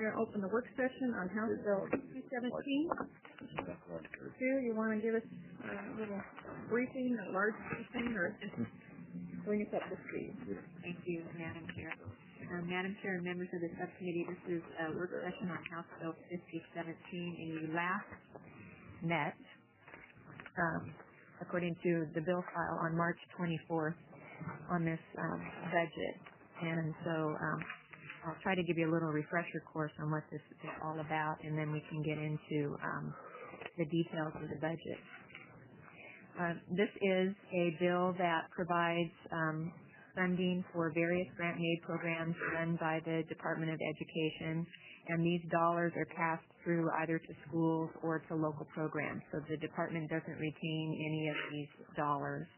going to open the work session on House Bill 217. Sue, you want to give us a little briefing, a large briefing, or just bring us up to speed? Thank you, Madam Chair. Madam Chair and members of the subcommittee, this is a work session on House Bill 5017, and we last met, according to the bill file, on March 24th on this budget. And so I'll try to give you a little refresher course on what this is all about, and then we can get into the details of the budget. This is a bill that provides funding for various grant and aid programs run by the Department of Education, and these dollars are passed through either to schools or to local programs. So the department doesn't retain any of these dollars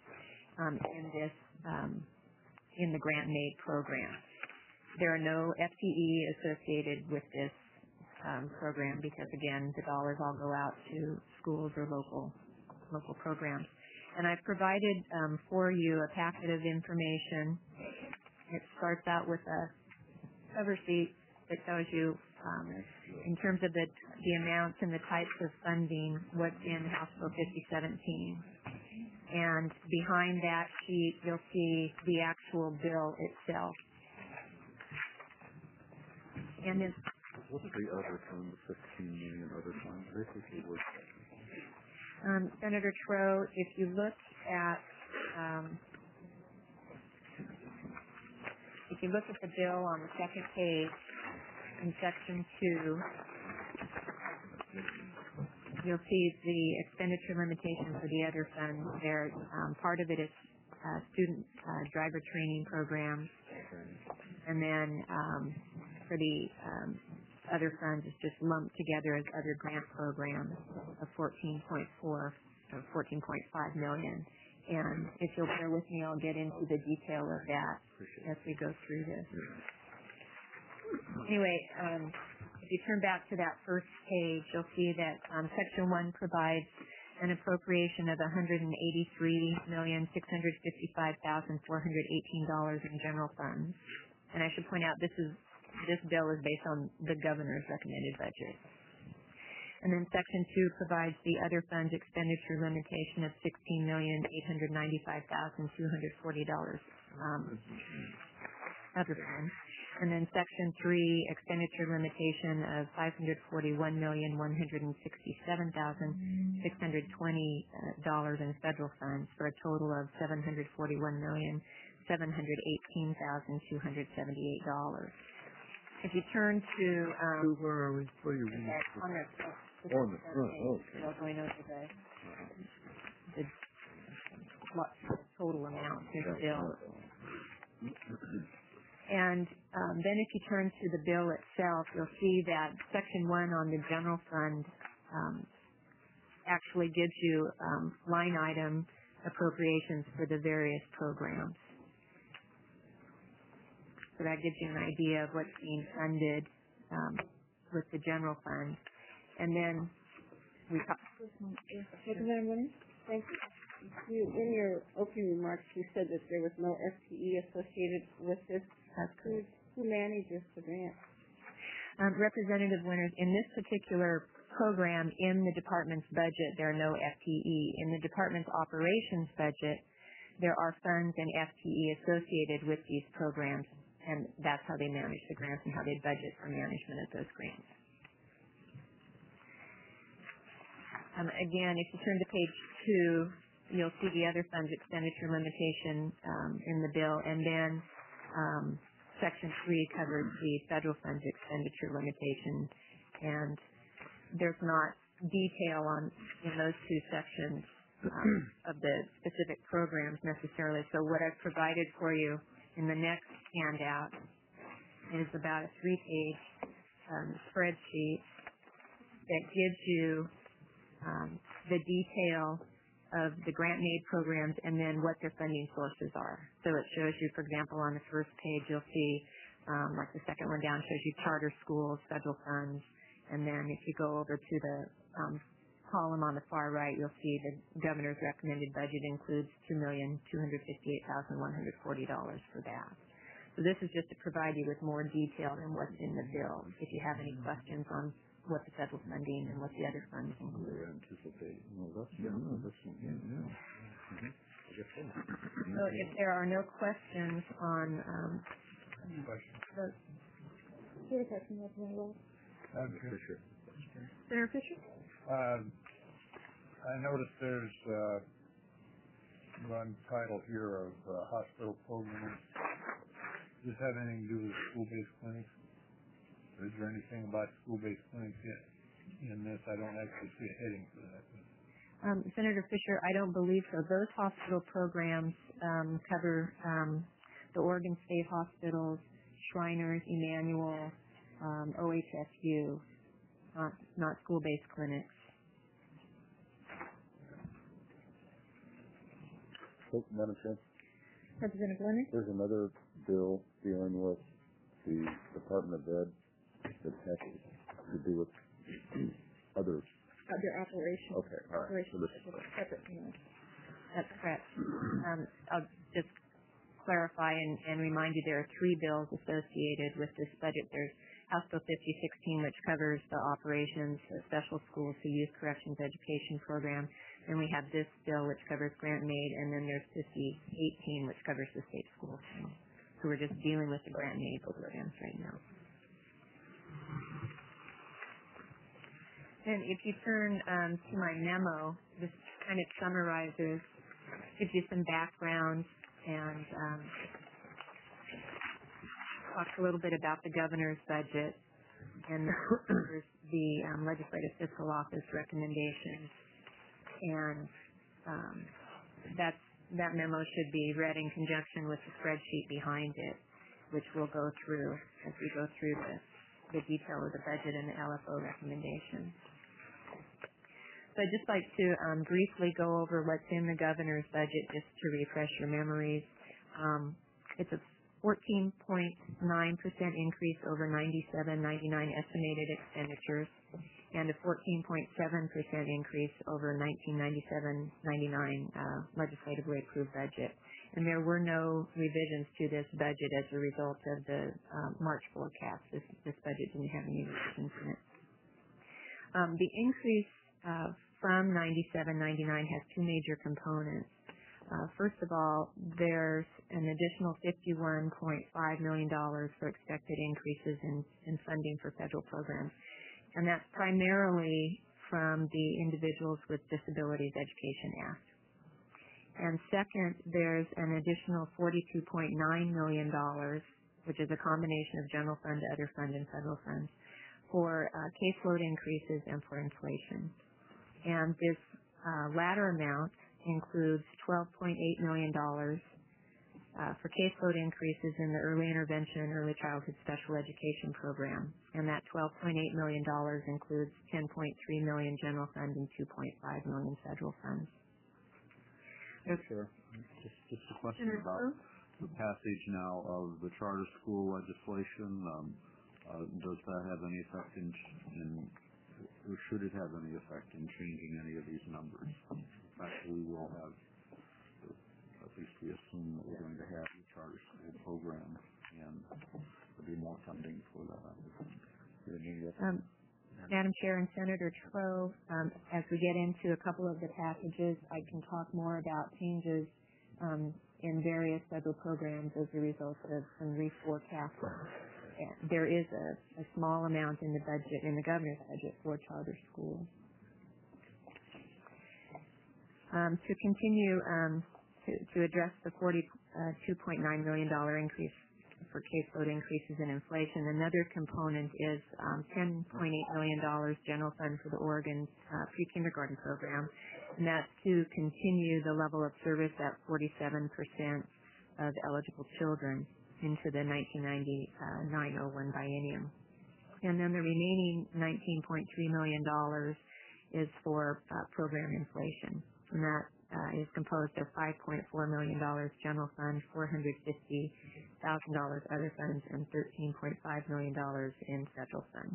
in the grant and aid program. There are no FTE associated with this program because, again, the dollars all go out to schools or local programs. And I've provided for you a packet of information. It starts out with a cover sheet that tells you, in terms of the amounts and the types of funding, what's in House Bill 5017. And behind that sheet, you'll see the actual bill itself. And then, what's the other fund, the 15 million other funds? Basically, what's Senator Tro, if you look at the bill on the second page in section 2, you'll see the expenditure limitations for the other funds there. Part of it is student driver training programs, and then for the other funds is just lumped together as other grant programs of 14.5 million. And if you'll bear with me, I'll get into the detail of that as we go through this. Anyway, if you turn back to that first page, you'll see that Section 1 provides an appropriation of $183,655,418 in general funds. And I should point out this bill is based on the governor's recommended budget. And then Section 2 provides the other funds expenditure limitation of $16,895,240 other funds. And then Section 3 expenditure limitation of $541,167,620 in federal funds for a total of $741,718,278. If you turn to where are we? Where are you? On the front. Okay. Going over the total amount in the bill. And then if you turn to the bill itself, you'll see that Section 1 on the general fund actually gives you line item appropriations for the various programs. So that gives you an idea of what's being funded with the general fund. And then we talk. Thank you. In your opening remarks, you said that there was no FTE associated with this. That's correct. Who manages the grant? Representative Winters, in this particular program in the department's budget, there are no FTE. In the department's operations budget, there are funds and FTE associated with these programs, and that's how they manage the grants and how they budget for management of those grants. Again, if you turn to page 2, you'll see the other funds expenditure limitation in the bill, and then Section 3 covers the federal funds expenditure limitation, and there's not detail in those two sections of the specific programs necessarily. So what I've provided for you in the next handout is about a 3-page spreadsheet that gives you the detail of the grant and aid programs and then what their funding sources are. So it shows you, for example, on the first page, you'll see, like the second one down shows you charter schools, federal funds, and then if you go over to the column on the far right, you'll see the governor's recommended budget includes $2,258,140 for that. So this is just to provide you with more detail than what's in the bill. If you have any questions on what the federal funding and what the other funds include. So if there are no questions on Fisher. Senator Fisher? I noticed there's one title here of hospital programs. Does this have anything to do with school-based clinics? Or is there anything about school-based clinics in this? I don't actually see a heading for that. Senator Fisher, I don't believe so. Those hospital programs cover the Oregon State Hospitals, Shriners, Emmanuel, OHSU, not school-based clinics. Madam Chair? Representative Leonard? There's another bill dealing with the Department of Ed that has to do with other. Their operation. Okay, all right. Operation So this, separate from that. That's correct. I'll just clarify and remind you there are three bills associated with this budget. There's House Bill 5016, which covers the operations of special schools to youth corrections education program. Then we have this bill, which covers grant and aid, and then there's 5018, which covers the state schools. So we're just dealing with the grant and aid programs right now. And if you turn to my memo, this kind of summarizes, gives you some background and talks a little bit about the governor's budget and the legislative fiscal office recommendations. And that memo should be read in conjunction with the spreadsheet behind it, which we'll go through as we go through the detail of the budget and the LFO recommendations. So I'd just like to briefly go over what's in the governor's budget just to refresh your memories. It's a 14.9% increase over 97-99 estimated expenditures and a 14.7% increase over 1997-99 legislatively approved budget. And there were no revisions to this budget as a result of the March forecast. This budget didn't have any revisions in it. The increase from 97-99 has two major components. First of all, there's an additional $51.5 million for expected increases in funding for federal programs. And that's primarily from the Individuals with Disabilities Education Act. And second, there's an additional $42.9 million, which is a combination of general fund, other fund, and federal funds, for caseload increases and for inflation. And this latter amount includes $12.8 million for caseload increases in the early intervention, early childhood special education program. And that $12.8 million includes $10.3 million general fund and $2.5 million federal funds. Sure. Just a question about the passage now of the charter school legislation. Does that have any effect or should it have any effect in changing any of these numbers? In fact, we will have, at least we assume that we're going to have the charter school program, and there'll be more funding for that. Madam Chair and Senator Tro, as we get into a couple of the packages, I can talk more about changes in various federal programs as a result of some reforecasting. There is a small amount in the budget, in the governor's budget, for charter schools. To continue to address the $42.9 million increase for caseload increases in inflation, another component is $10.8 million general fund for the Oregon pre-kindergarten program, and that's to continue the level of service at 47% of eligible children into the 1999-01 biennium. And then the remaining $19.3 million is for program inflation, and that is composed of $5.4 million general fund, $450,000 other funds, and $13.5 million in federal funds.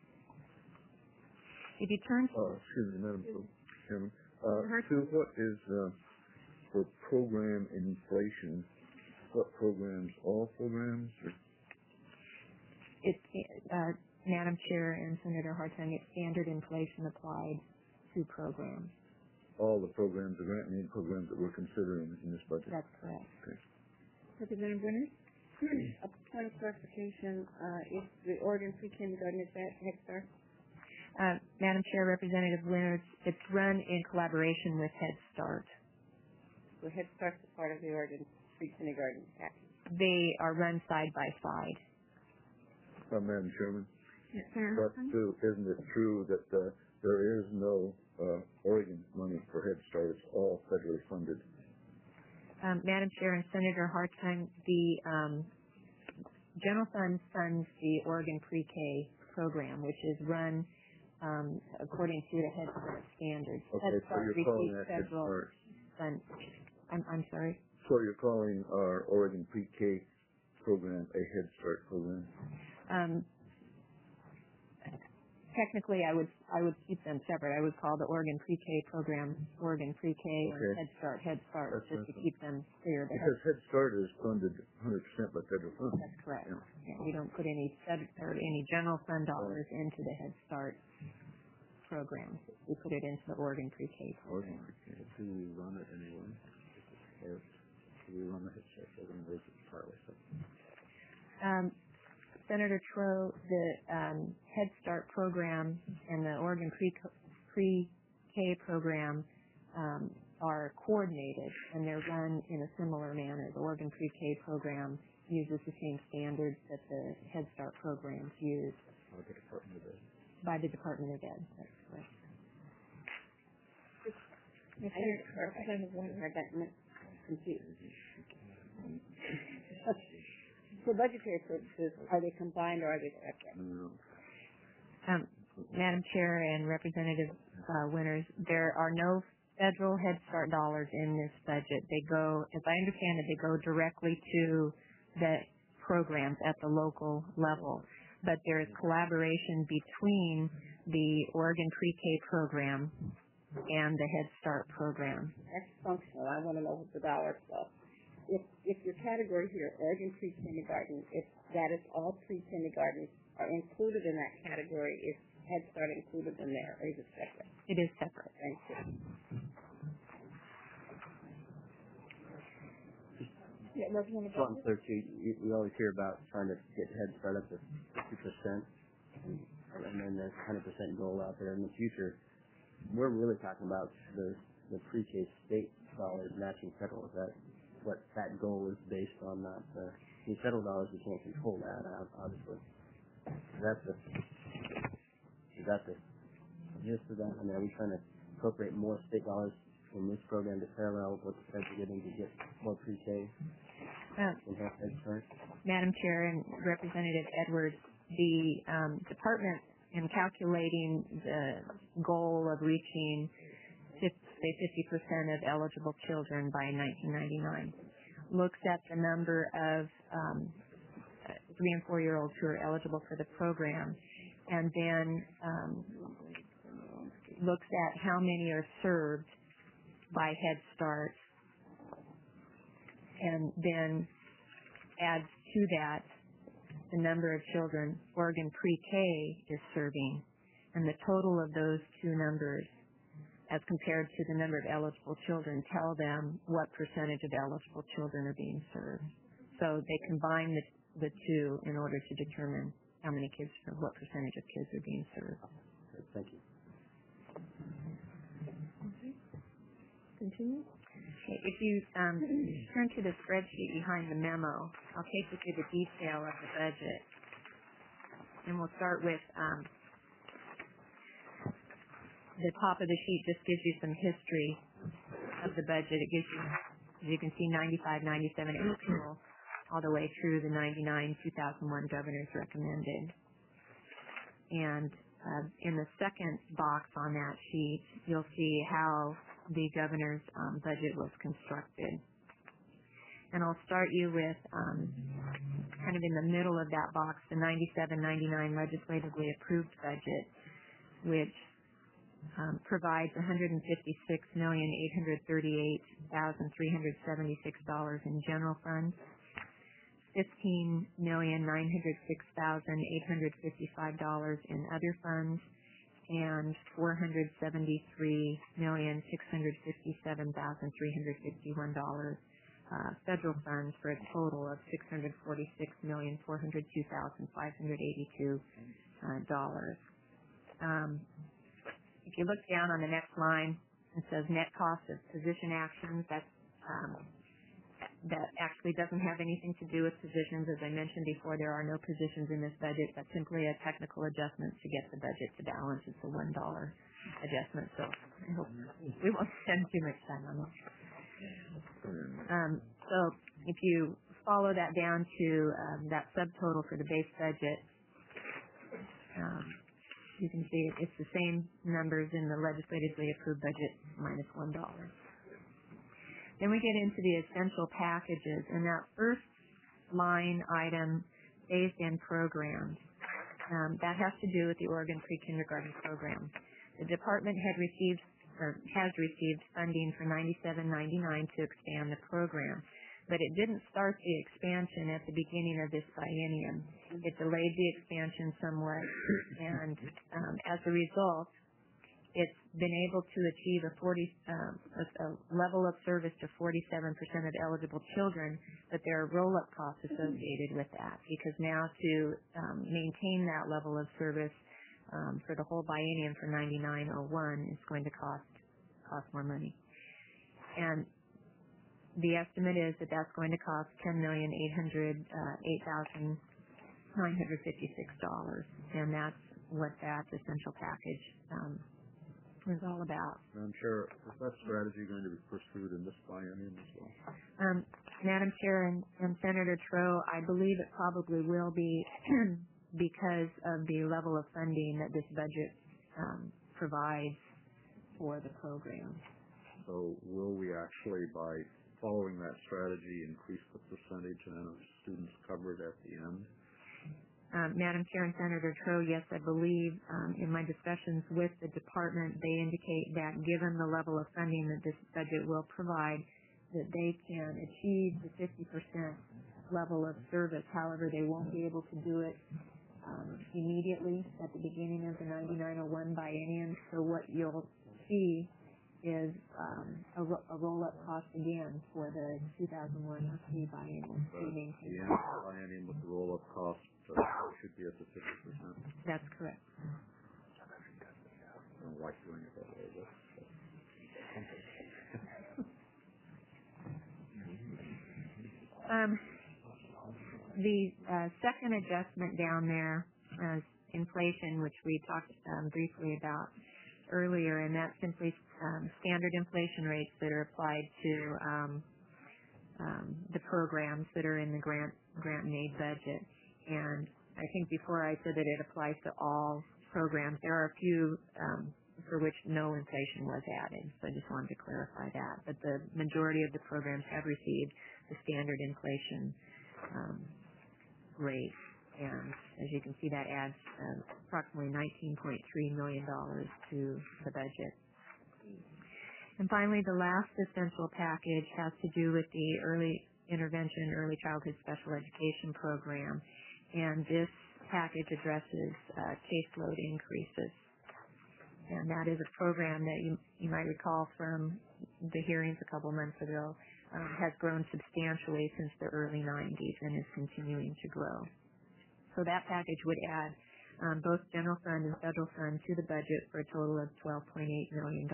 If you turn to... excuse me, Madam Chairman. Sue, what is for program inflation, What programs? All programs? Or? It's, Madam Chair and Senator Hartung, it's standard in place and applied to programs. All the programs, the grant and aid programs that we're considering in this budget? That's correct. Okay. Representative Winters? A point of clarification, if the Oregon pre-kindergarten, is that Head Start? Madam Chair, Representative Winters, it's run in collaboration with Head Start. So Head Start's a part of the Oregon pre-kindergarten package. They are run side by side. Madam Chairman? Yes, Senator Hartung? Isn't it true that there is no Oregon money for Head Start? It's all federally funded. Madam Chair and Senator Hartung, the General Fund funds the Oregon Pre-K program, which is run according to the Head Start standards. Okay, Head so Start you're calling receives that Head federal Start. fund. I'm sorry? So you're calling our Oregon Pre-K program a Head Start program? Technically, I would keep them separate. I would call the Oregon Pre-K program Oregon Pre-K and Head Start That's just to keep them clear. Because Head Start is funded 100% by federal funds. That's correct. Yeah. Yeah, we don't put any any general fund dollars into the Head Start program. We put it into the Oregon Pre-K program. Do we run it anyway? Or do we run the Head Start program, or is it partly separate? Senator Tro, the Head Start program and the Oregon Pre-K program are coordinated, and they're run in a similar manner. The Oregon Pre-K program uses the same standards that the Head Start programs use. By the Department of Ed. That's correct. Representative Winters, I got confused. For budgetary purposes, are they combined or are they separate? Madam Chair and Representative Winters, there are no federal Head Start dollars in this budget. They go, as I understand it, they go directly to the programs at the local level. But there is collaboration between the Oregon Pre-K program and the Head Start program. That's functional. I want to know what the dollars are. If your category here, Oregon pre-kindergarten, if that is all pre-kindergarten are included in that category, is Head Start included in there, or is it separate? It is separate. Thank you. Yeah, Representative Something clear too. We always hear about trying to get Head Start up to 50%, and then there's 100% goal out there in the future. We're really talking about the pre-K state dollars matching federal. Is that what that goal is based on? Not the federal dollars. We can't control that, obviously. Is that the gist of that? I mean, are we trying to appropriate more state dollars from this program to parallel what the feds are getting to get more pre-K? Madam Chair and Representative Edwards, the department, in calculating the goal of reaching 50% of eligible children by 1999, looks at the number of 3 and 4 year olds who are eligible for the program, and then looks at how many are served by Head Start, and then adds to that the number of children Oregon Pre-K is serving, and the total of those two numbers as compared to the number of eligible children tell them what percentage of eligible children are being served. So they combine the two in order to determine how many kids, or what percentage of kids are being served. Okay, thank you. Continue. Okay, if you turn to the spreadsheet behind the memo, I'll take you through the detail of the budget. And we'll start with the top of the sheet just gives you some history of the budget. It gives you, as you can see, 95, 97 April, all the way through the 99, 2001 governor's recommended. And in the second box on that sheet, you'll see how the governor's budget was constructed. And I'll start you with kind of in the middle of that box, the 97-99 legislatively approved budget, which provides $156,838,376 in general funds $15,906,855 in other funds and $473,657,351 federal funds for a total of $646,402,582. If you look down on the next line, it says net cost of position actions. That actually doesn't have anything to do with positions. As I mentioned before, there are no positions in this budget. That's simply a technical adjustment to get the budget to balance. It's a $1 adjustment, so I hope we won't spend too much time on it. So if you follow that down to that subtotal for the base budget, you can see it's the same numbers in the legislatively approved budget minus $1. Then we get into the essential packages, and that first line item, phased-in programs, that has to do with the Oregon Pre-Kindergarten Program. The department has received funding for $97.99 to expand the program, but it didn't start the expansion at the beginning of this biennium. It delayed the expansion somewhat, and as a result, it's been able to achieve a level of service to 47% of eligible children, but there are roll-up costs associated with that, because now to maintain that level of service for the whole biennium for $99.01 is going to cost more money. And the estimate is that that's going to cost $10,808,956, and that's what that essential package is all about. Madam Chair, is that strategy going to be pursued in this biennium as well? Madam Chair and Senator Troe, I believe it probably will be because of the level of funding that this budget provides for the program. So will we actually, by following that strategy, increase the percentage of students covered at the end? Madam Chair and Senator Troe, yes, I believe in my discussions with the department, they indicate that given the level of funding that this budget will provide, that they can achieve the 50% level of service. However, they won't be able to do it immediately at the beginning of the 9901 biennium. So what you'll see is a roll-up cost again for the 2001-03 biennium. But the end of the biennium with the roll-up cost should be at the 50%. That's correct. I don't like doing it that way, but the second adjustment down there is inflation, which we talked briefly about earlier, and that's simply standard inflation rates that are applied to the programs that are in the grant and aid budget. And I think before I said that it applies to all programs, there are a few for which no inflation was added, so I just wanted to clarify that. But the majority of the programs have received the standard inflation rate, and as you can see, that adds approximately $19.3 million to the budget. And finally, the last essential package has to do with the early intervention, early childhood special education program, and this package addresses caseload increases. And that is a program that you might recall from the hearings a couple months ago has grown substantially since the early 90s and is continuing to grow. So that package would add both general fund and federal fund to the budget for a total of $12.8 million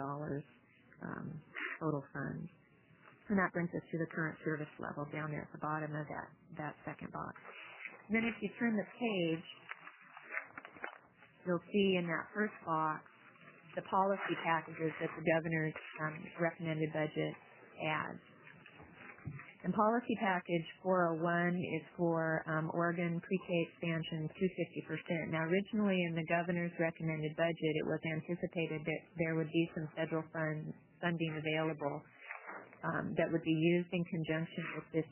total funds. And that brings us to the current service level down there at the bottom of that second box. And then if you turn the page, you'll see in that first box the policy packages that the governor's recommended budget adds. And policy package 401 is for Oregon pre-K expansion to 50%. Now, originally in the governor's recommended budget, it was anticipated that there would be some federal funding available that would be used in conjunction with this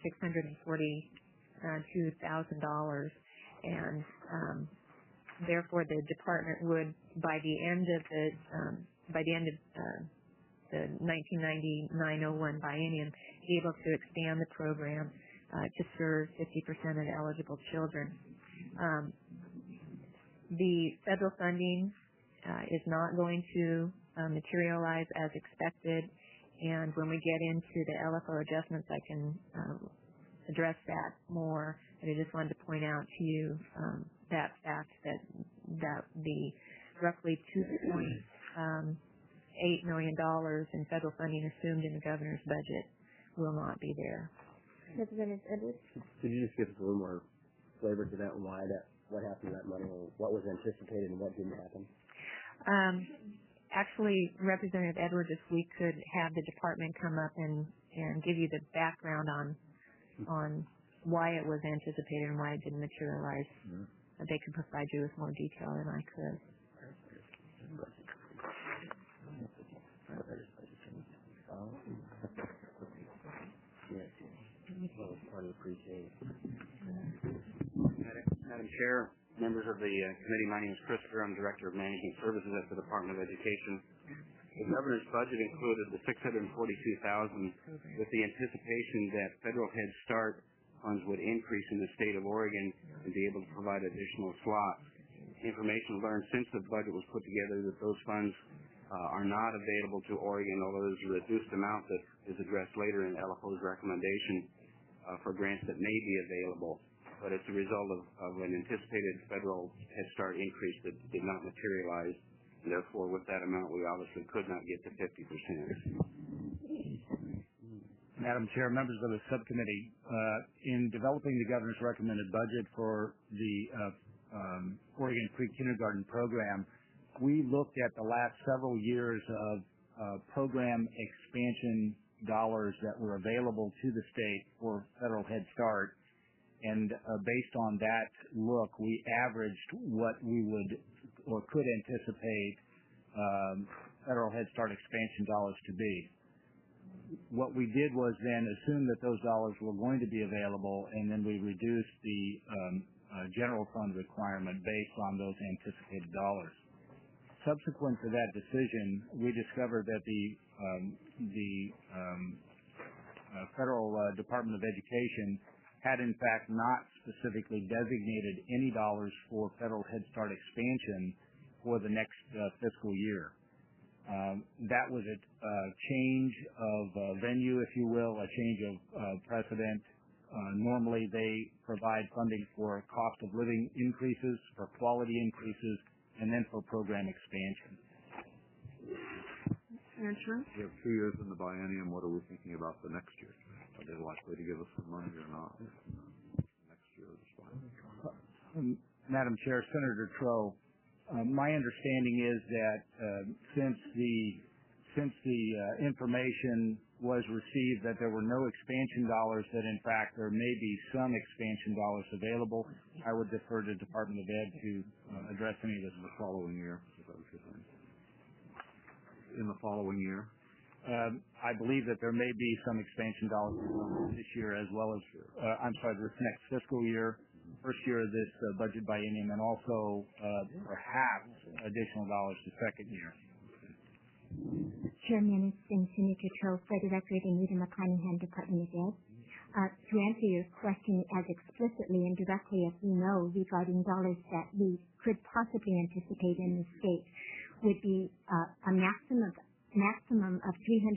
$642,000, and therefore the department would, by the end of the 1999-01 biennium, be able to expand the program to serve 50% of eligible children. The federal funding is not going to materialize as expected, and when we get into the LFO adjustments, I can address that more. But I just wanted to point out to you that fact that the roughly $2.8 million in federal funding assumed in the governor's budget will not be there. Representative Edwards? Could you just give us a little more flavor to that and why that, what happened to that money, or what was anticipated and what didn't happen? Actually, Representative Edwards, if we could have the department come up and give you the background on why it was anticipated and why it didn't materialize, they could provide you with more detail than I could. Madam Chair, members of the committee, my name is Christopher. I'm Director of Management Services at the Department of Education. The governor's budget included the $642,000 with the anticipation that federal Head Start funds would increase in the state of Oregon and be able to provide additional slots. Information learned since the budget was put together that those funds are not available to Oregon, although there's a reduced amount that is addressed later in LFO's recommendation for grants that may be available. But it's a result of an anticipated federal Head Start increase that did not materialize. And therefore, with that amount, we obviously could not get to 50%. Madam Chair, members of the subcommittee, in developing the governor's recommended budget for the Oregon pre-kindergarten program, we looked at the last several years of program expansion dollars that were available to the state for federal Head Start. And based on that look, we averaged what we would or could anticipate federal Head Start expansion dollars to be. What we did was then assume that those dollars were going to be available, and then we reduced the general fund requirement based on those anticipated dollars. Subsequent to that decision, we discovered that the Federal Department of Education had in fact not specifically designated any dollars for federal Head Start expansion for the next fiscal year. That was a change of venue, if you will, a change of precedent. Normally they provide funding for cost of living increases, for quality increases, and then for program expansion. Answer? We have 2 years in the biennium. What are we thinking about the next year? Are they likely to give us some money or not? Next year is fine. Madam Chair, Senator Troe, my understanding is that since the information was received that there were no expansion dollars, that in fact there may be some expansion dollars available, I would defer to the Department of Ed to address any of this in the following year. Is that what you're saying? In the following year? I believe that there may be some expansion dollars this year as well as, this next fiscal year, first year of this budget biennium, and also perhaps additional dollars the second year. Chairman and Senator Troe, for the record, Anita McConaughey, Department of Ed. To answer your question as explicitly and directly as we know regarding dollars that we could possibly anticipate in the state would be a maximum of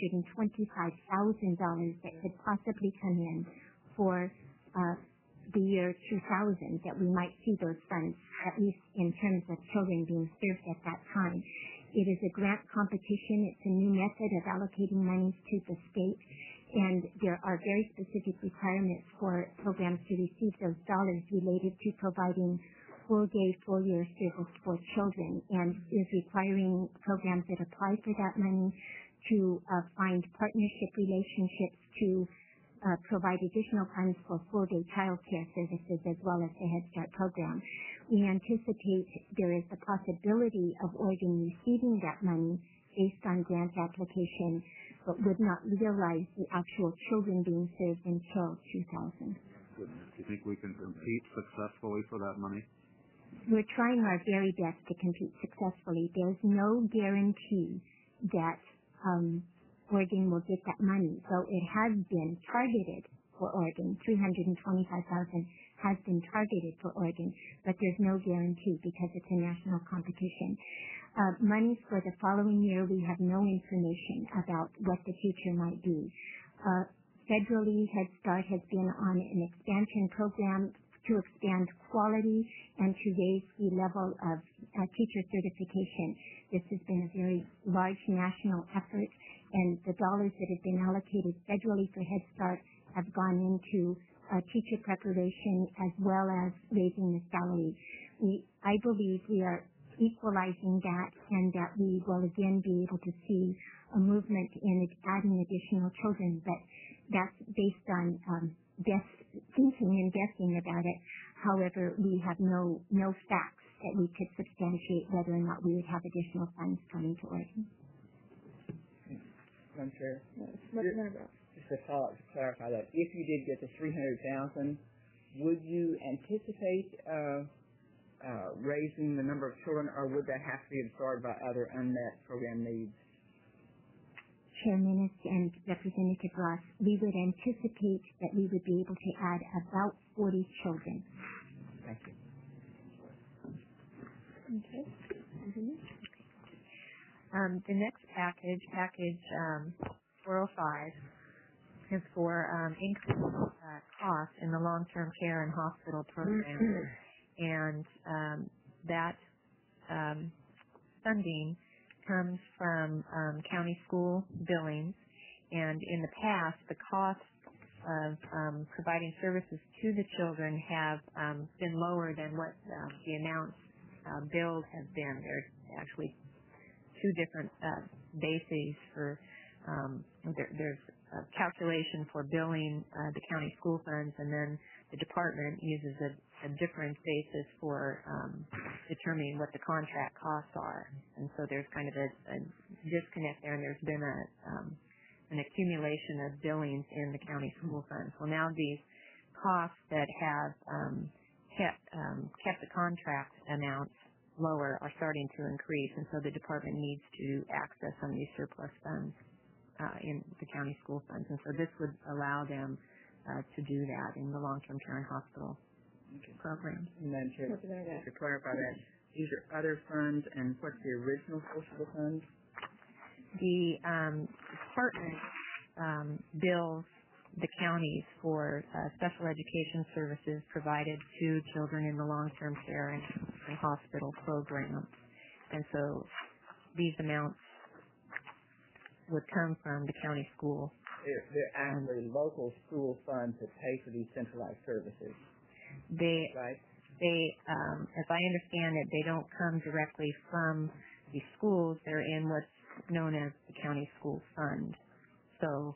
$325,000 that could possibly come in for the year 2000, that we might see those funds, at least in terms of children being served at that time. It is a grant competition. It's a new method of allocating monies to the state, and there are very specific requirements for programs to receive those dollars related to providing full-day, full-year service for children, and is requiring programs that apply for that money to find partnership relationships to provide additional funds for full-day child care services as well as the Head Start program. We anticipate there is the possibility of Oregon receiving that money based on grant application, but would not realize the actual children being served until 2000. Do you think we can compete successfully for that money? We're trying our very best to compete successfully. There's no guarantee that Oregon will get that money, though it has been targeted for Oregon. 325,000 has been targeted for Oregon, but there's no guarantee because it's a national competition. Monies for the following year, we have no information about what the future might be. Federally, Head Start has been on an expansion program to expand quality and to raise the level of teacher certification. This has been a very large national effort, and the dollars that have been allocated federally for Head Start have gone into teacher preparation as well as raising the salary. I believe we are equalizing that, and that we will again be able to see a movement in adding additional children, but that's based on thinking and guessing about it. However, we have no facts that we could substantiate whether or not we would have additional funds coming to Oregon. Madam Chair, just to clarify that, if you did get the 300,000, would you anticipate raising the number of children, or would that have to be absorbed by other unmet program needs? Chairman and Representative Ross, we would anticipate that we would be able to add about 40 children. Thank you. Okay. The next package 405, is for increased costs in the long-term care and hospital program, and that funding comes from county school billings, and in the past, the cost of providing services to the children have been lower than what the amounts billed have been. There's actually two different bases for there's a calculation for billing the county school funds, and then the department uses a different basis for determining what the contract costs are. And so there's kind of a disconnect there, and there's been an accumulation of billings in the county school funds. Well, now these costs that have kept the contract amounts lower are starting to increase, and so the department needs to access some of these surplus funds in the county school funds. And so this would allow them to do that in the long-term care and hospital programs. Madam Chair, to clarify that, these are other funds, and what's the original source of the funds? The department bills the counties for special education services provided to children in the long-term care and hospital programs. And so these amounts would come from the county school. They're actually local school funds that pay for these centralized services. Right? As I understand it, they don't come directly from the schools. They're in what's known as the county school fund. So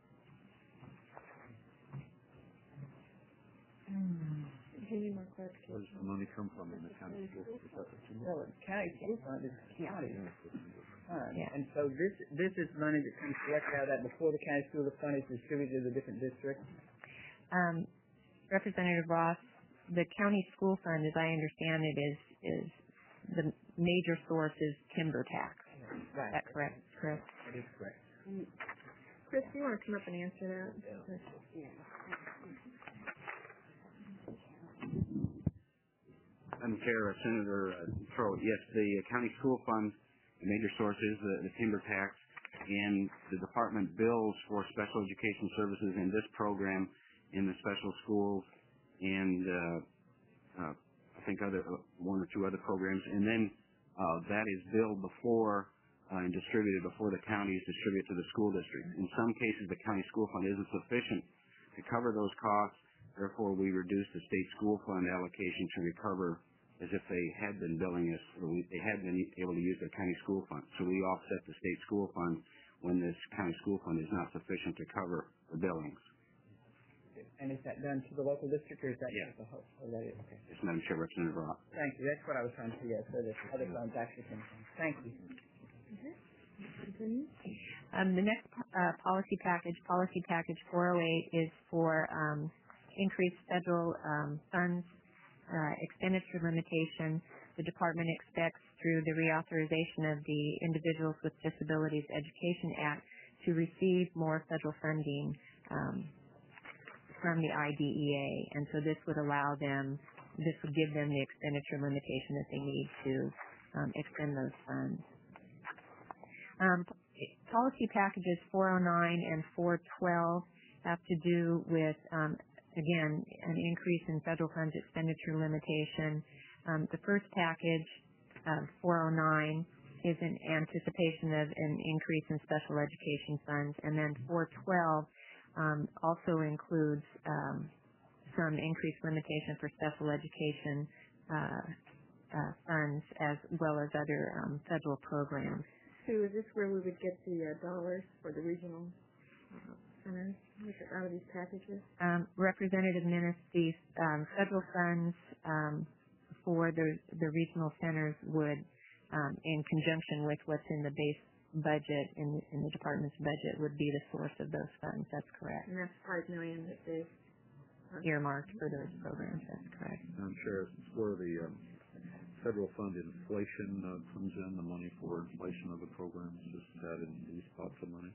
where does the money come from in the county school? Well, the county school fund is county fund. Yeah. And so this is money that comes directly out of that before the county school fund is distributed to the different districts? Representative Ross, the county school fund, as I understand it, is the major source is timber tax. Right. Is that correct, Chris? That is correct. Chris, do you want to come up and answer that? Madam Chair, Senator Throat, yes, the county school funds, the major source is the timber tax, and the department bills for special education services in this program in the special schools and I think one or two other programs, and then that is billed before and distributed before the counties distribute to the school district. In some cases, the county school fund isn't sufficient to cover those costs. Therefore, we reduce the state school fund allocation to recover as if they had been billing us, or they had been able to use their county school fund. So we offset the state school fund when this county school fund is not sufficient to cover the billings. And is that done to the local district, or is that Yes. the whole? Or that is, okay. Yes, Madam Chair, Representative Rock. Thank you. That's what I was trying to figure out, so that other funds actually come from. Thank you. The next policy package 408, is for increased federal funds expenditure limitation. The department expects through the reauthorization of the Individuals with Disabilities Education Act to receive more federal funding from the IDEA, and so this would give them the expenditure limitation that they need to extend those funds. Policy packages 409 and 412 have to do with, again, an increase in federal funds expenditure limitation. The first package, 409, is in anticipation of an increase in special education funds, and then 412 also includes some increased limitation for special education funds as well as other federal programs. Sue, is this where we would get the dollars for the regional centers out of these packages? Representative Minnis, the federal funds for the regional centers would, in conjunction with what's in the base budget, in the department's budget, would be the source of those funds. That's correct. And that's $5 million that they've earmarked for those programs. That's correct. I'm sure it's where the federal fund inflation comes in, the money for inflation of the programs, just that in these pots of money.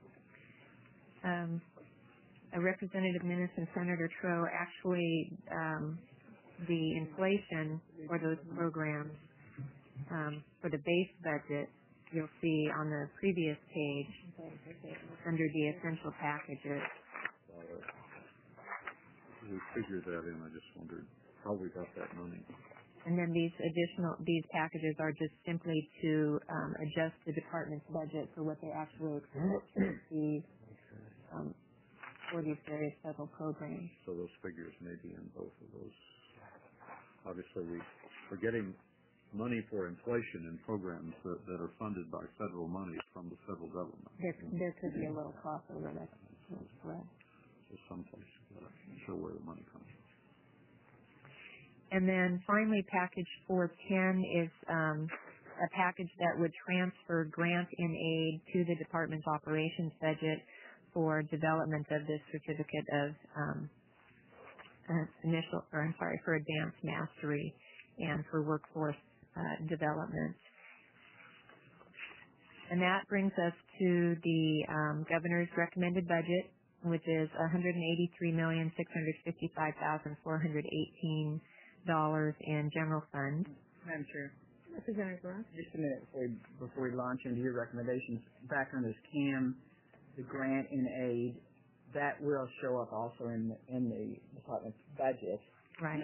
Representative Minnis and Senator Troe, actually, the inflation for those programs for the base budget, you'll see on the previous page under the essential packages. We figured that in. I just wondered how we got that money. And then these packages are just simply to adjust the department's budget for what they actually expect to receive for these various federal programs. So those figures may be in both of those. Obviously, we're getting money for inflation in programs that are funded by federal money from the federal government. There could be a little crossover. That's correct. So someplace you got to show where the money comes from. And then finally, package 410 is a package that would transfer grant in aid to the department's operations budget for development of this certificate of for advanced mastery and for workforce development. And that brings us to the governor's recommended budget, which is $183,655,418 in general fund. Madam Chair, Representative Ross? just a minute before we launch into your recommendations. Back on this CAM, the grant and aid, that will show up also in the department's budget. Right.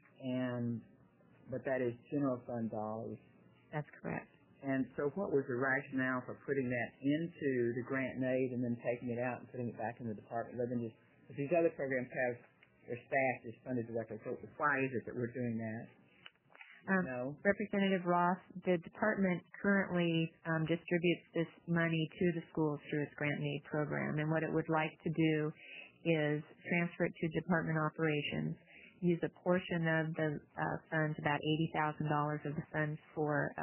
But that is general fund dollars. That's correct. And so what was the rationale for putting that into the grant and aid and then taking it out and putting it back in the department? Rather than if these other programs have their staff is funded directly, so why is it that we're doing that? No. Representative Ross, the department currently distributes this money to the schools through its grant and aid program, and what it would like to do is transfer it to department operations, use a portion of the funds, about $80,000 of the funds for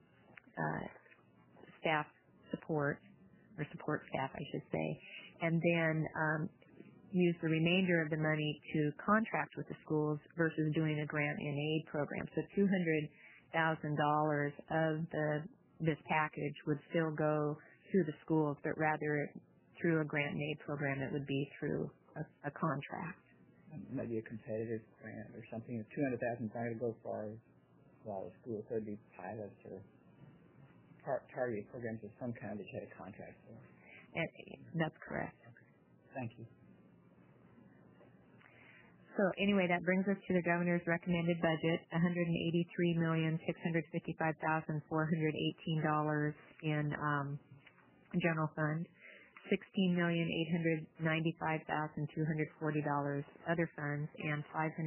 staff support, or support staff, I should say, and then use the remainder of the money to contract with the schools versus doing a grant and aid program. So $200,000 of this package would still go to the schools, but rather through a grant and aid program, it would be through a contract. Maybe a competitive grant or something. $200,000 is not going to go far with all the schools. So it'd be pilots or targeted programs of some kind that you had a contract for. And that's correct. Okay. Thank you. So anyway, that brings us to the governor's recommended budget, $183,655,418 in general fund, $16,895,240 other funds, and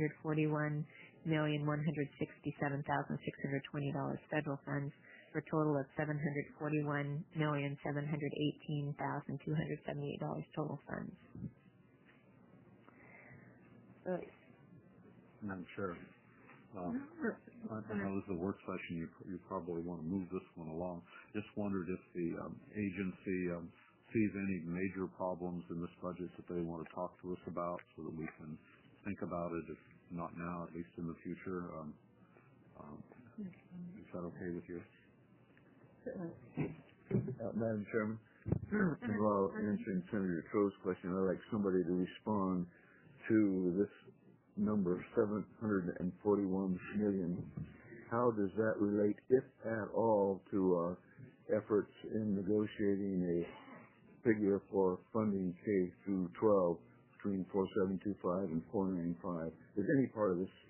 $541,167,620 federal funds, for a total of $741,718,278 total funds. Madam Chair, I know this is a work session. You probably want to move this one along. Just wondered if the agency sees any major problems in this budget that they want to talk to us about, so that we can think about it. If not now, at least in the future. Is that okay with you? Madam Chairman, while answering Senator Troe's question, I'd like somebody to respond to this number, 741 million, how does that relate, if at all, to our efforts in negotiating a figure for funding K through 12 between 4725 and 495? Is any part of this?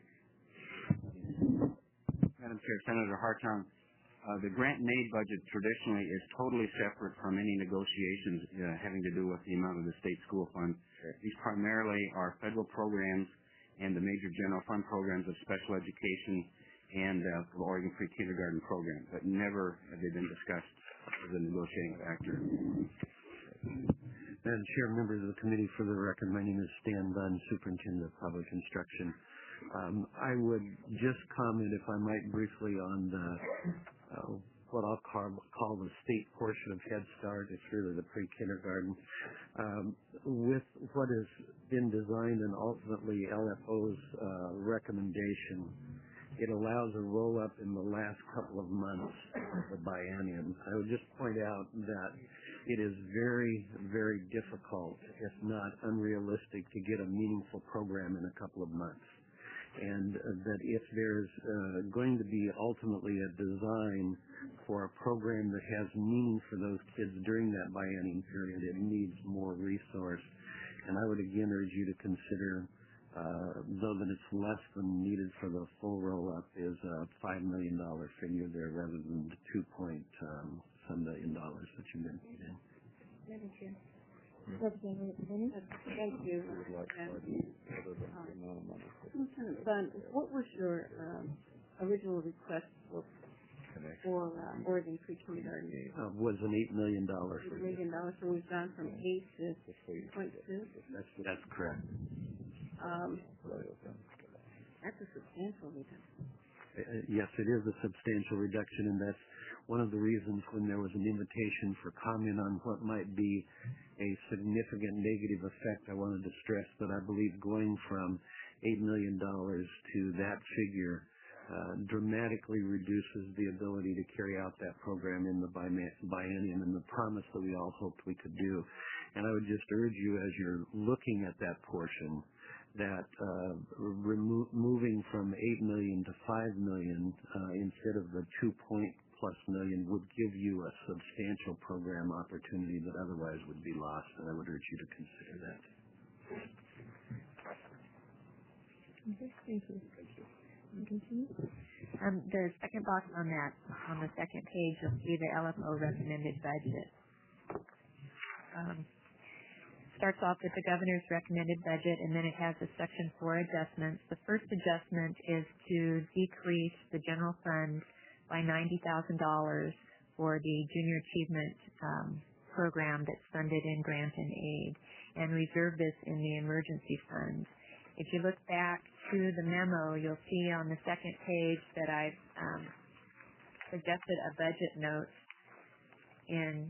Madam Chair, Senator Hartung, the grant and aid budget traditionally is totally separate from any negotiations having to do with the amount of the state school fund. These primarily are federal programs and the major general fund programs of special education and the Oregon Pre-Kindergarten program, but never have they been discussed as a negotiating factor. Madam Chair, members of the committee, for the record, my name is Stan Bunn, Superintendent of Public Instruction. I would just comment, if I might, briefly on the what I'll call the state portion of Head Start. It's really the pre-kindergarten. With what has been designed and ultimately LFO's recommendation, it allows a roll-up in the last couple of months of the biennium. I would just point out that it is very, very difficult, if not unrealistic, to get a meaningful program in a couple of months. And that if there's going to be ultimately a design for a program that has meaning for those kids during that biennium period, it needs more resource. And I would again urge you to consider, though that it's less than needed for the full roll-up, is a $5 million figure there rather than the $2.some million that you mentioned. Madam Chair. Thank you. Lieutenant Bunn, what was your original request for Oregon Pre-Kindergarten? Was an $8 million. $8 million, so we've gone from 8 to 6.2? That's correct. That's a substantial reduction. Yes, it is a substantial reduction, and that's one of the reasons when there was an invitation for comment on what might be a significant negative effect, I wanted to stress that I believe going from $8 million to that figure dramatically reduces the ability to carry out that program in the biennium and the promise that we all hoped we could do. And I would just urge you, as you're looking at that portion, that moving from $8 million to $5 million instead of the $2+ million would give you a substantial program opportunity that otherwise would be lost, and I would urge you to consider that. Okay, thank you. The second box on that, on the second page, you'll see the LFO recommended budget. Starts off with the governor's recommended budget, and then it has a section for adjustments. The first adjustment is to decrease the general fund by $90,000 for the Junior Achievement program that's funded in grant and aid, and reserve this in the emergency fund. If you look back to the memo, you'll see on the second page that I've suggested a budget note in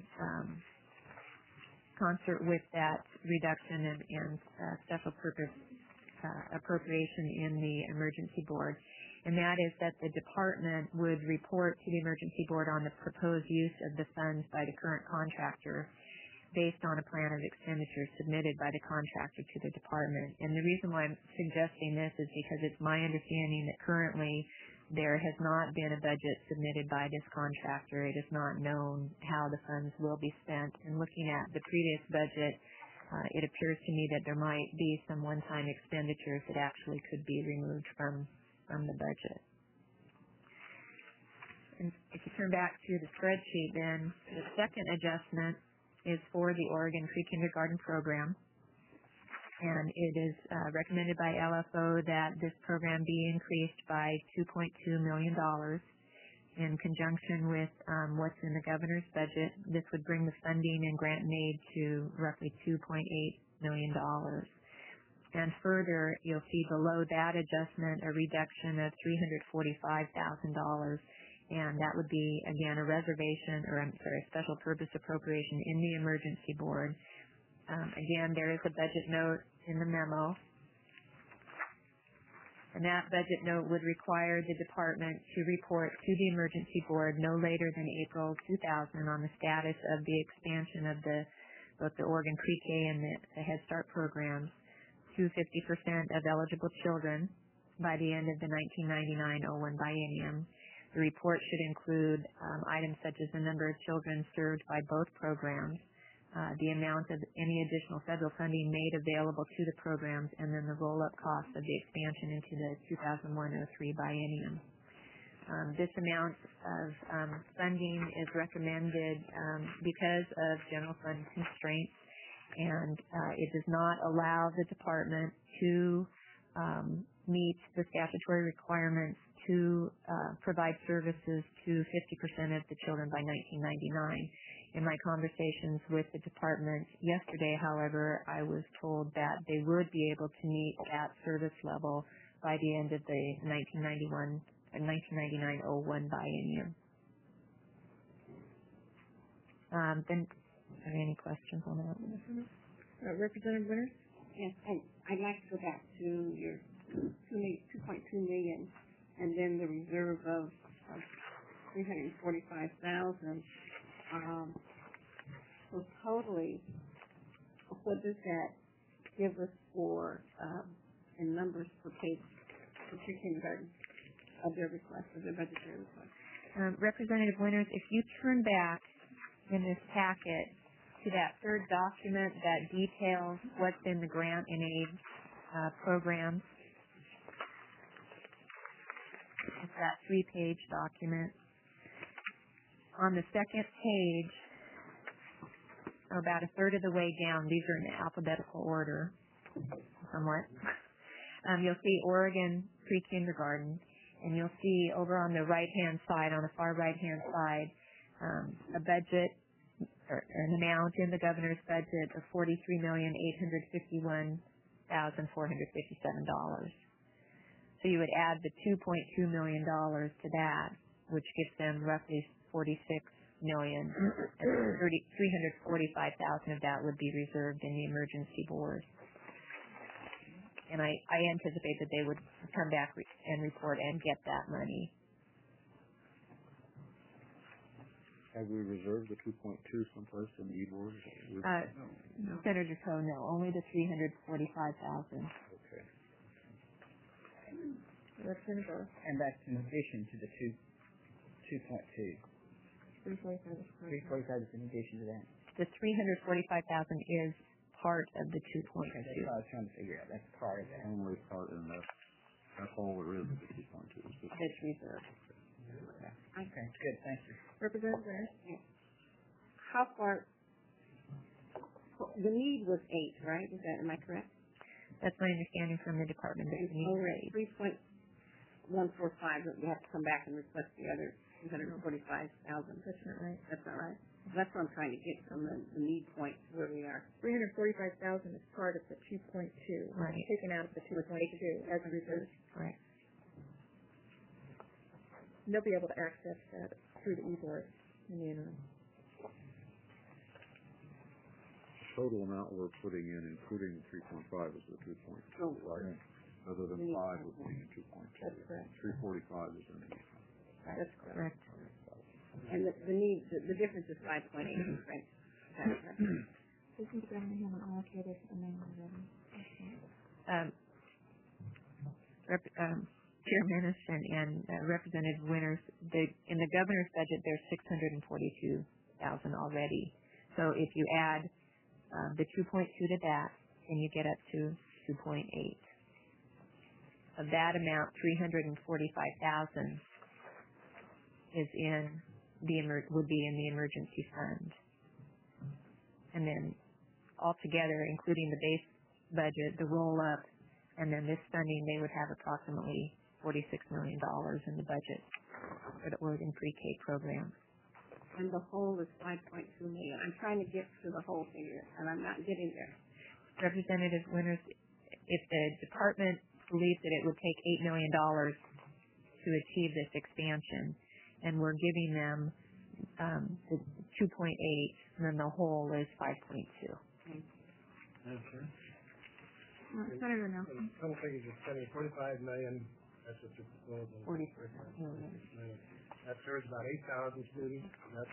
concert with that reduction and special purpose appropriation in the emergency board. And that is that the department would report to the emergency board on the proposed use of the funds by the current contractor based on a plan of expenditures submitted by the contractor to the department. And the reason why I'm suggesting this is because it's my understanding that currently there has not been a budget submitted by this contractor. It is not known how the funds will be spent. And looking at the previous budget, it appears to me that there might be some one-time expenditures that actually could be removed from the budget. And if you turn back to the spreadsheet, then the second adjustment is for the Oregon Pre-Kindergarten program. And it is recommended by LFO that this program be increased by $2.2 million in conjunction with what's in the governor's budget. This would bring the funding and grant and aid to roughly $2.8 million. And further, you'll see below that adjustment a reduction of $345,000, and that would be, again, a reservation, or a special purpose appropriation in the emergency board. Again, there is a budget note in the memo, and that budget note would require the department to report to the emergency board no later than April 2000 on the status of the expansion of both the Oregon Pre-K and the Head Start programs to 50% of eligible children by the end of the 1999-01 biennium. The report should include items such as the number of children served by both programs, the amount of any additional federal funding made available to the programs, and then the roll-up cost of the expansion into the 2001-03 biennium. This amount of funding is recommended because of general fund constraints, and it does not allow the department to meet the statutory requirements to provide services to 50% of the children by 1999. In my conversations with the department yesterday, however, I was told that they would be able to meet that service level by the end of the 1999-01 biennium. Then, are there any questions on that? Representative Winters? Yes, I'd like to go back to your 2.2 million and then the reserve of 345,000. So totally, what does that give us for in numbers for kindergarten of their request, of their budgetary request? Representative Winters, if you turn back in this packet to that third document that details what's in the grant and aid program, it's that 3-page document. On the second page, about a third of the way down, these are in alphabetical order, somewhat. You'll see Oregon pre-kindergarten, and you'll see over on the right-hand side, on the far right-hand side, a budget or an amount in the governor's budget of $43,851,457. So you would add the $2.2 million to that, which gives them roughly $46 million. $345,000 of that would be reserved in the emergency board. And I anticipate that they would come back and report and get that money. Have we reserved the 2.2 someplace in the e-board? No. Senator Coe, no. Only the $345,000. Okay. And that's in addition to the 2.2. 345 is in addition to that. The $345,000 is part of the 2.2. Okay, that's what I was trying to figure out. That's part of that. Only part in that. That's all there is of the 2.2. It's reserved. Okay, good. Thank you. Representative Winters? How far? The need was 8, right? Am I correct? That's my understanding from the department. That the need over was 8. 3.145. We have to come back and request the other 245,000. That's not right. That's not right. That's what I'm trying to get from the need point where we are. 345,000 is part of the 2.2. Right. Taken out of the 2.2 as reserved. Right. They'll be able to access that through the e-board in the interim. The total amount we're putting in, including 3.5, is the 2.2, right? Other than 5 would be 2.2. That's correct. 345 is in the That's correct. And the need, the difference is 5.8, right? Isn't the amount allocated for the main revenue? Chair Menace and Representative Winters, in the governor's budget, there's $642,000 already. So if you add the 2.2 to that, then you get up to 2.8. Of that amount, $345,000 would be in the emergency fund. And then altogether, including the base budget, the roll-up, and then this funding, they would have approximately $46 million in the budget for the Oregon Pre-K program. And the whole is 5.2 million. I'm trying to get to the whole figure, and I'm not getting there. Representative Winters, if the department believes that it would take $8 million to achieve this expansion, and we're giving them the 2.8, and then the whole is 5.2. Senator Nelson. Total figures are spending $45 million. That's what you're proposing. 46 million. That serves about 8,000 students. That's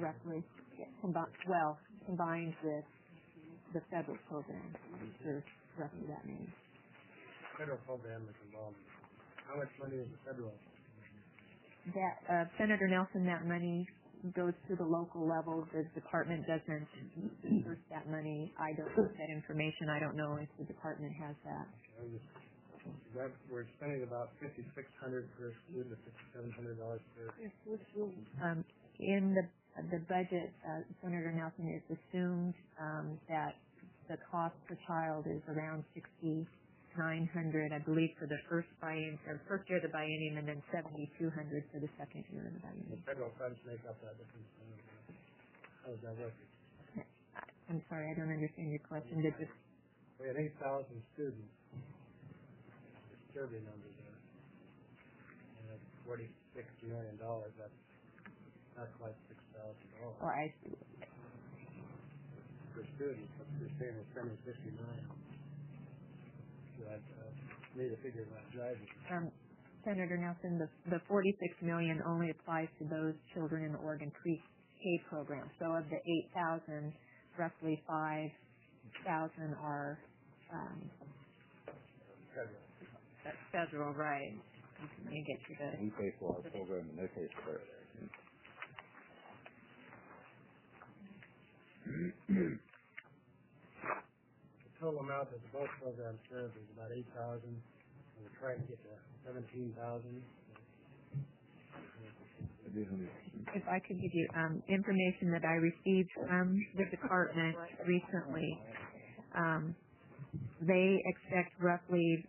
Roughly. Combined with the federal program. roughly that many. Federal program is involved. How much money is the federal? That Senator Nelson, that money goes to the local level. The department doesn't disperse that money. I don't have that information. I don't know if the department has that. We're spending about $5,600 per student, $5,700 per. In the budget, Senator Nelson, it's assumed that the cost per child is around $6,900, I believe, for the first year of the biennium, and then $7,200 for the second year of the biennium. The federal funds make up that difference. How does that work? I'm sorry, I don't understand your question. We had 8,000 students. Survey numbers there. And that's $46 million. That's not quite $6,000. Oh, I see. Per student, but you're saying we're spending $50 million. So that made a figure not driving. Senator Nelson, the $46 million only applies to those children in the Oregon Pre-K program. So of the 8,000, roughly 5,000 are Federal. That's federal, right? Let me get you the. We pay for our program and they pay for theirs. The total amount that the both programs serve is about 8,000. And we're trying to get to 17,000. If I could give you information that I received from the department recently, they expect roughly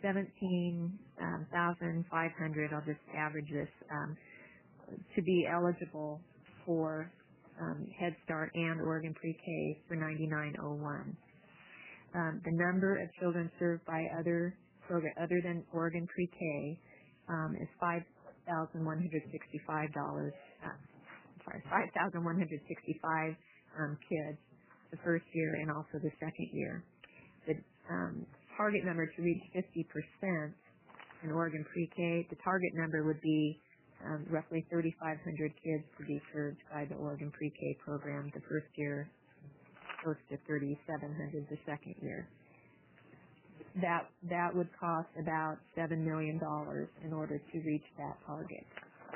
17,500, I'll just average this, to be eligible for Head Start and Oregon Pre-K for 9901. The number of children served by other programs other than Oregon Pre-K is 5,165 kids the first year and also the second year. The target number to reach 50% in Oregon Pre-K, the target number would be roughly 3,500 kids to be served by the Oregon Pre-K program the first year, close to 3,700 the second year. That would cost about $7 million in order to reach that target.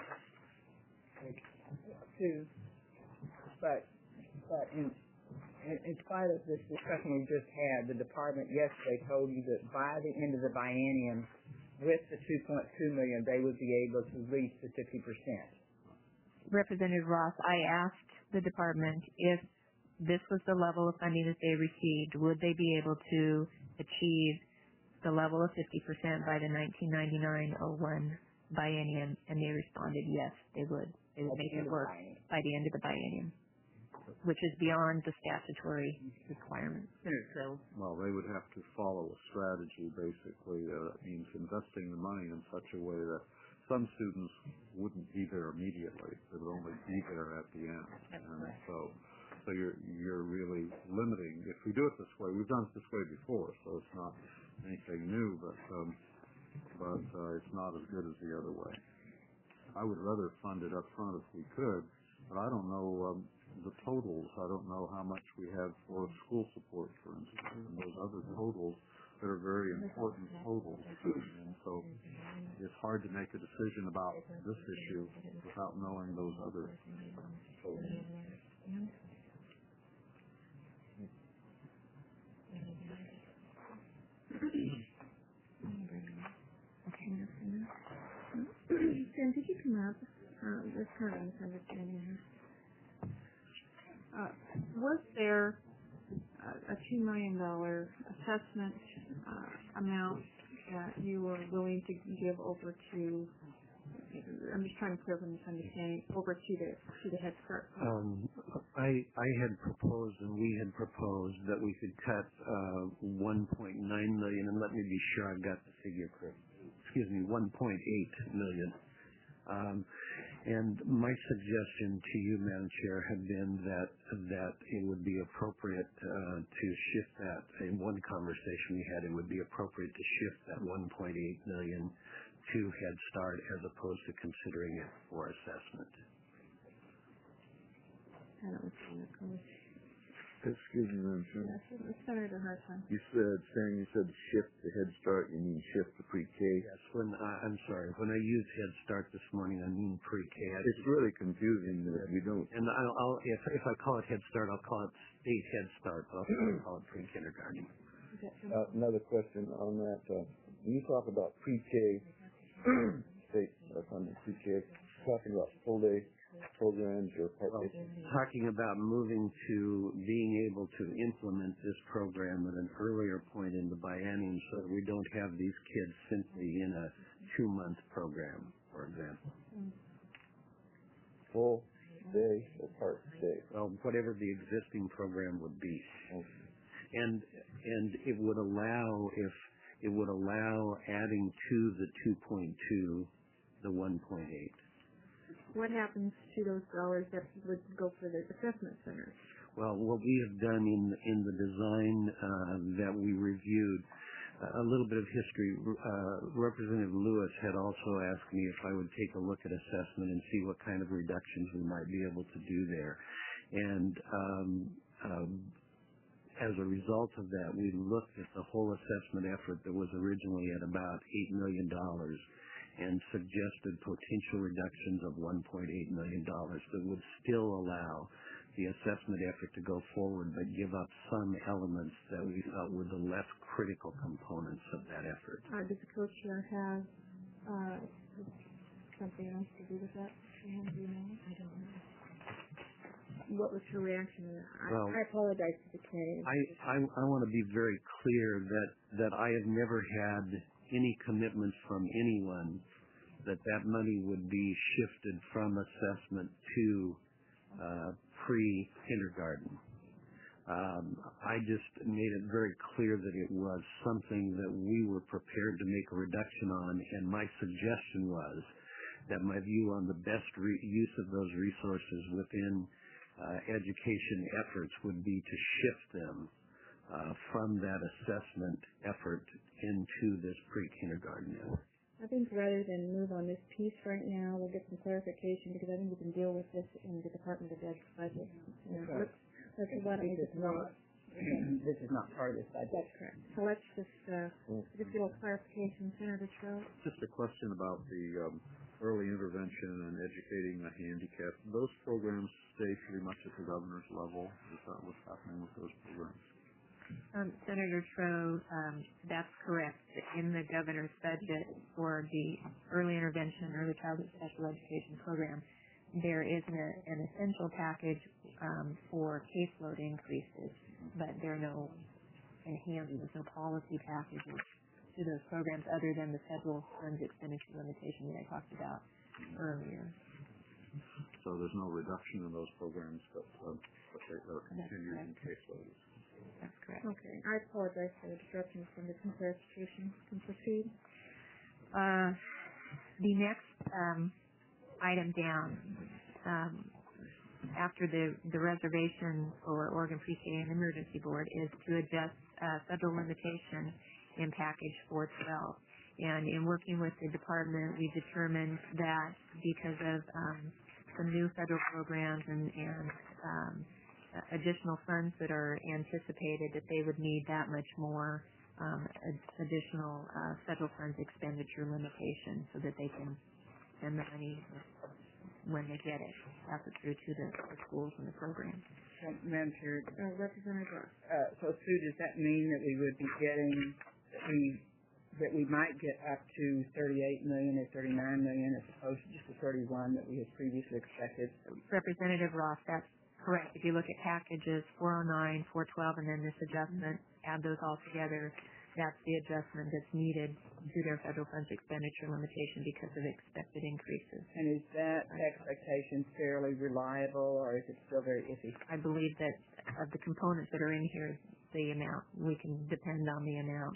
But in spite of this discussion we just had, the department yesterday told you that by the end of the biennium, with the $2.2 million, they would be able to reach the 50%. Representative Ross, I asked the department if this was the level of funding that they received, would they be able to achieve the level of 50% by the 1999-01 biennium, and they responded yes, they would. They would make it work by the end of the biennium, which is beyond the statutory requirement. Well, they would have to follow a strategy, basically. That means investing the money in such a way that some students wouldn't be there immediately. They would only be there at the end. And so you're really limiting. If we do it this way, we've done it this way before, so it's not anything new, but it's not as good as the other way. I would rather fund it up front if we could, but I don't know the totals. I don't know how much we have for school support, for instance, and those other totals that are very important totals. And so it's hard to make a decision about this issue without knowing those other totals. Jen, could you come up? There's kind of a misunderstanding here. Was there a $2 million assessment amount that you were willing to give over to, I'm just trying to clear up a misunderstanding, over to the Head Start? I had proposed, and we had proposed, that we could cut $1.9 million, and let me be sure I've got the figure correct. Excuse me, $1.8 million. And my suggestion to you, Madam Chair, had been that it would be appropriate to shift that. In one conversation we had, it would be appropriate to shift that $1.8 million to Head Start as opposed to considering it for assessment. Excuse me, Madam Chairman. Yes, Senator Hartson. You said shift to Head Start, you mean shift to pre-K? Yes, I'm sorry. When I use Head Start this morning, I mean pre-K. It's really confusing that we don't. And if I call it Head Start, I'll call it State Head Start, but I'll call it pre-kindergarten. Another question on that. When you talk about pre-K, state funded pre-K, talking about full-day programs or part-day? Talking about moving to being able to implement this program at an earlier point in the biennium so that we don't have these kids simply in a 2-month program, for example. Full day or part day? Well, whatever the existing program would be. And it would allow adding to the 2.2 the 1.8. What happens to those dollars that would go for the assessment centers? Well, what we have done in the design that we reviewed, a little bit of history. Representative Lewis had also asked me if I would take a look at assessment and see what kind of reductions we might be able to do there. And as a result of that, we looked at the whole assessment effort that was originally at about $8 million and suggested potential reductions of $1.8 million that would still allow the assessment effort to go forward but give up some elements that we felt were the less critical components of that effort. Does the co-chair have something else to do with that? Do you know? I don't know. What was her reaction to that? Well, I apologize to the committee. I want to be very clear that I have never had any commitment from anyone that money would be shifted from assessment to pre-kindergarten. I just made it very clear that it was something that we were prepared to make a reduction on, and my suggestion was that my view on the best use of those resources within education efforts would be to shift them from that assessment effort into this pre-kindergarten effort. I think rather than move on this piece right now, we'll get some clarification because I think we can deal with this in the Department of Ed's budget. This is not part of this budget. That's correct. So let's just get a little clarification. Senator Trout? Just a question about the early intervention and educating the handicapped. Those programs stay pretty much at the governor's level. Is that what's happening with those programs? Senator Trout, that's correct. In the governor's budget for the early intervention, early childhood special education program, there is an essential package for caseload increases, but there are no enhancements, no policy packages to those programs other than the federal funds expenditure limitation that I talked about earlier. So there's no reduction in those programs, but they're continuing in caseloads. That's correct. Okay. I apologize for the disruption from the clarification. Can proceed. The next item down, after the reservation for Oregon Pre-K and Emergency Board, is to adjust federal limitation in package 412. And in working with the department, we determined that because of some new federal programs and additional funds that are anticipated, that they would need that much more additional federal funds expenditure limitation so that they can spend the money when they get it, pass it through to the schools and the programs. Madam Chair, Representative so Sue, does that mean that we would be getting, that we might get up to $38 million or $39 million as opposed to just the 31 that we had previously expected? Representative Ross, that's correct. If you look at packages 409, 412, and then this adjustment, add those all together, that's the adjustment that's needed to their federal funds expenditure limitation because of expected increases. And is that expectation fairly reliable, or is it still very iffy? I believe that of the components that are in here, the amount, we can depend on the amount.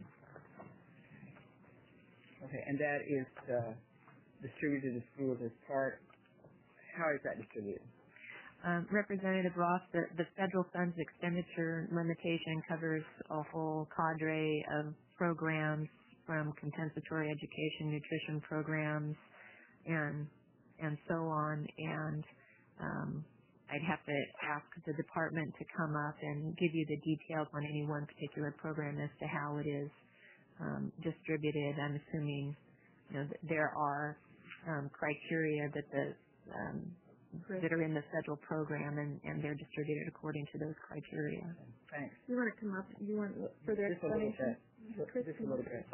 Okay, and that is distributed to schools as part, how is that distributed? Representative Ross, the federal funds expenditure limitation covers a whole cadre of programs from compensatory education, nutrition programs, and so on. And I'd have to ask the department to come up and give you the details on any one particular program as to how it is distributed. I'm assuming, there are criteria that that are in the federal program, and they're distributed according to those criteria. Thanks. You want to come up? You want further explanation? Just a little bit.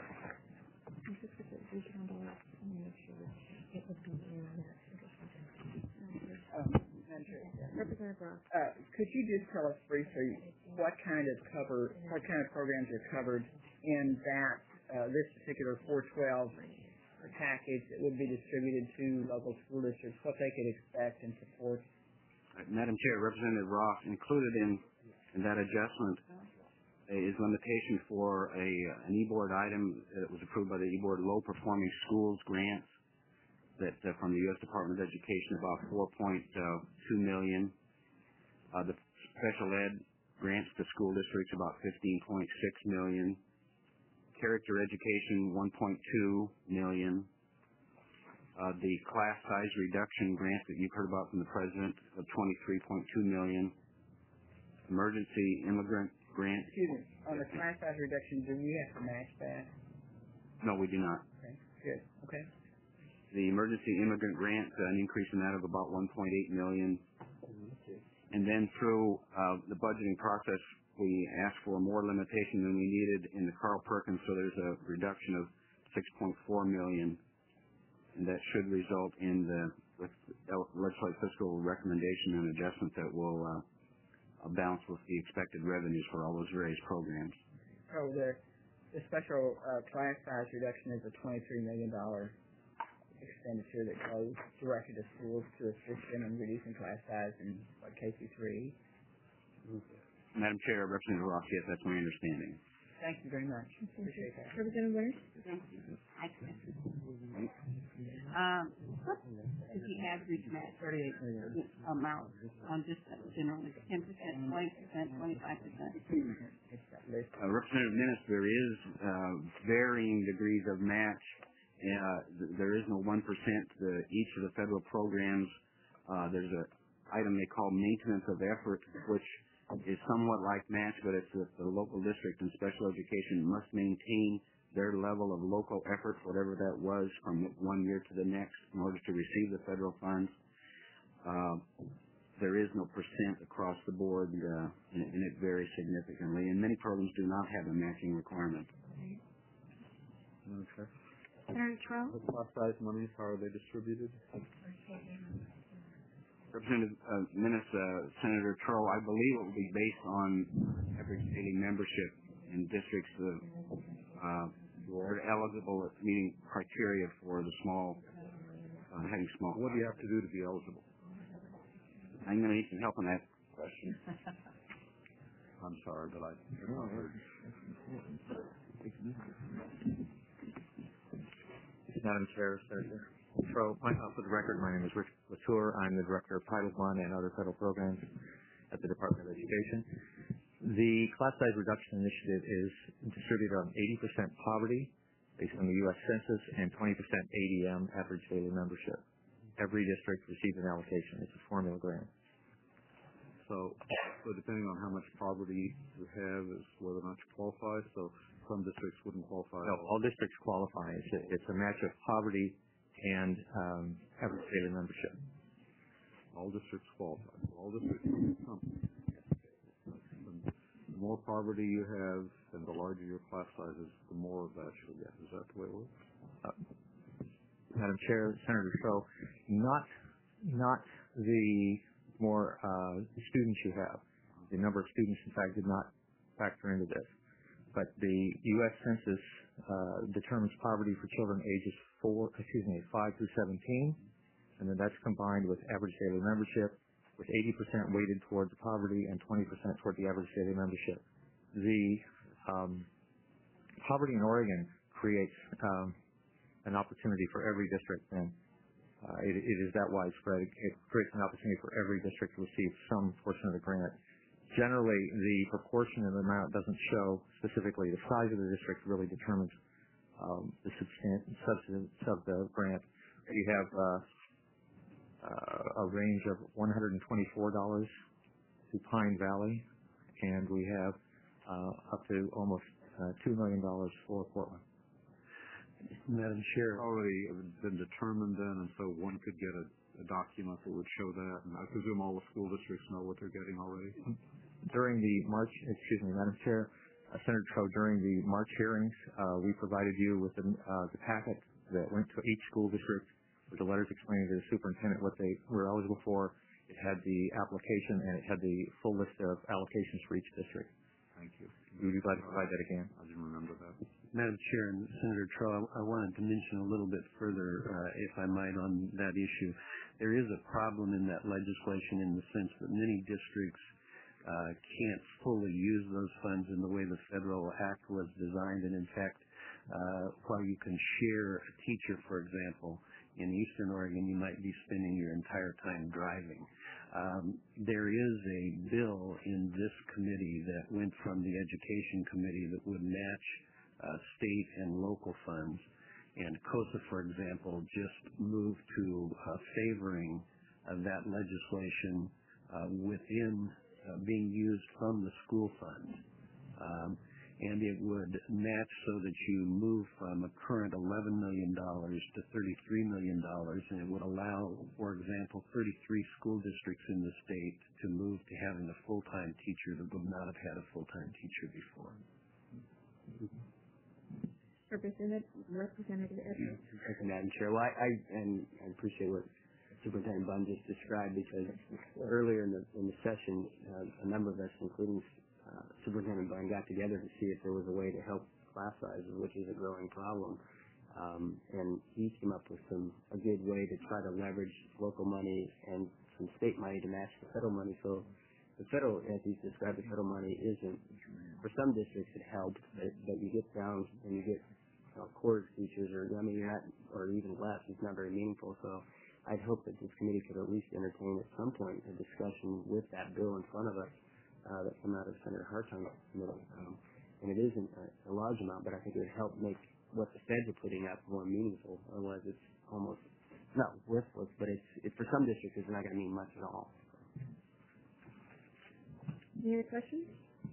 Representative Ross. Could you just tell us briefly what kind of programs are covered in that this particular 412 package that would be distributed to local school districts, what they could expect and support? Madam Chair, Representative Ross, included in that adjustment is limitation for an e-board item that was approved by the e-board, low performing schools grants that from the U.S. Department of Education, about $4.2 million. The special ed grants to school districts about $15.6 million. Character education, $1.2 million. The class size reduction grant that you've heard about from the President of $23.2 million. Emergency immigrant grant. Excuse me. On the class size reduction, do we have to match that? No, we do not. Okay. Good. Okay. The emergency immigrant grant, an increase in that of about $1.8 million. And then through the budgeting process, we asked for more limitation than we needed in the Carl Perkins, so there's a reduction of $6.4 million, and that should result in with legislative fiscal recommendation and adjustment that will balance with the expected revenues for all those various programs. So the special class size reduction is a $23 million expenditure that goes directly to schools to assist them in reducing class size in K-3. Madam Chair, Representative Ross, yes, that's my understanding. Thank you very much. Appreciate that. Representative Leonard? Thank you. What is the average match amount on just generally 10%, 20%, 25%? Representative Minnis, there is varying degrees of match. There is no 1%. Each of the federal programs, there's an item they call maintenance of effort, which is somewhat like match, but it's that the local district and special education must maintain their level of local effort, whatever that was, from one year to the next in order to receive the federal funds. There is no percent across the board, and it varies significantly. And many programs do not have a matching requirement. Okay. Senator Trell? The class size monies, how are they distributed? Representative Minnis, Senator Troll, I believe it will be based on average daily membership in districts that are eligible at meeting criteria for the small, having small. What do you have to do to be eligible? I'm going to need some help on that question. I'm sorry, but I heard. Madam Chair, Senator. So, for the record, my name is Rich Latour. I'm the Director of Title I and other federal programs at the Department of Education. The class size reduction initiative is distributed on 80% poverty based on the U.S. Census and 20% ADM, average daily membership. Every district receives an allocation. It's a formula grant. So depending on how much poverty you have is whether or not you qualify. So some districts wouldn't qualify. No, all districts qualify. It's a match of poverty and average daily membership. All districts qualify. All districts something. The more poverty you have and the larger your class sizes, the more of that you'll get. Is that the way it works? Madam Chair, Senator Stroh, not the more students you have. The number of students, in fact, did not factor into this. But the U.S. Census determines poverty for children ages 5 through 17, and then that's combined with average daily membership, with 80% weighted towards poverty and 20% toward the average daily membership. The poverty in Oregon creates an opportunity for every district, and it is that widespread. It creates an opportunity for every district to receive some portion of the grant. Generally, the proportion of the amount doesn't show specifically. The size of the district really determines the substance of the grant. You have a range of $124 to Pine Valley, and we have up to almost $2 million for Portland. Madam Chair, already been determined then, and so one could get a document that would show that, and I presume all the school districts know what they're getting already? During the Madam Chair, Senator Trout, during the March hearings, we provided you with the packet that went to each school district with the letters explaining to the superintendent what they were eligible for. It had the application and it had the full list of allocations for each district. Thank you. We would be glad to provide that again. I didn't remember that. Madam Chair and Senator Trout, I wanted to mention a little bit further, if I might, on that issue. There is a problem in that legislation in the sense that many districts can't fully use those funds in the way the federal act was designed. And in fact, while you can share a teacher, for example, in Eastern Oregon, you might be spending your entire time driving. There is a bill in this committee that went from the Education Committee that would match state and local funds. And COSA, for example, just moved to favoring that legislation within being used from the school fund. And it would match so that you move from a current $11 million to $33 million, and it would allow, for example, 33 school districts in the state to move to having a full-time teacher that would not have had a full-time teacher before. Representative Edwards. Thank you, Madam Chair. Well, I appreciate what Superintendent Bunn just described, because earlier in the session, a number of us, including Superintendent Bunn, got together to see if there was a way to help class sizes, which is a growing problem. And he came up with a good way to try to leverage local money and some state money to match the federal money. So the federal, as he's described, the federal money isn't, for some districts it helps, but you get down and you get quarter teachers, or even less. It's not very meaningful. So I'd hope that this committee could at least entertain at some point a discussion with that bill in front of us that came out of Senator Hartong's committee. And it isn't a large amount, but I think it would help make what the feds are putting up more meaningful. Otherwise, it's almost not worthless, but it's for some districts it's not going to mean much at all. Any other questions?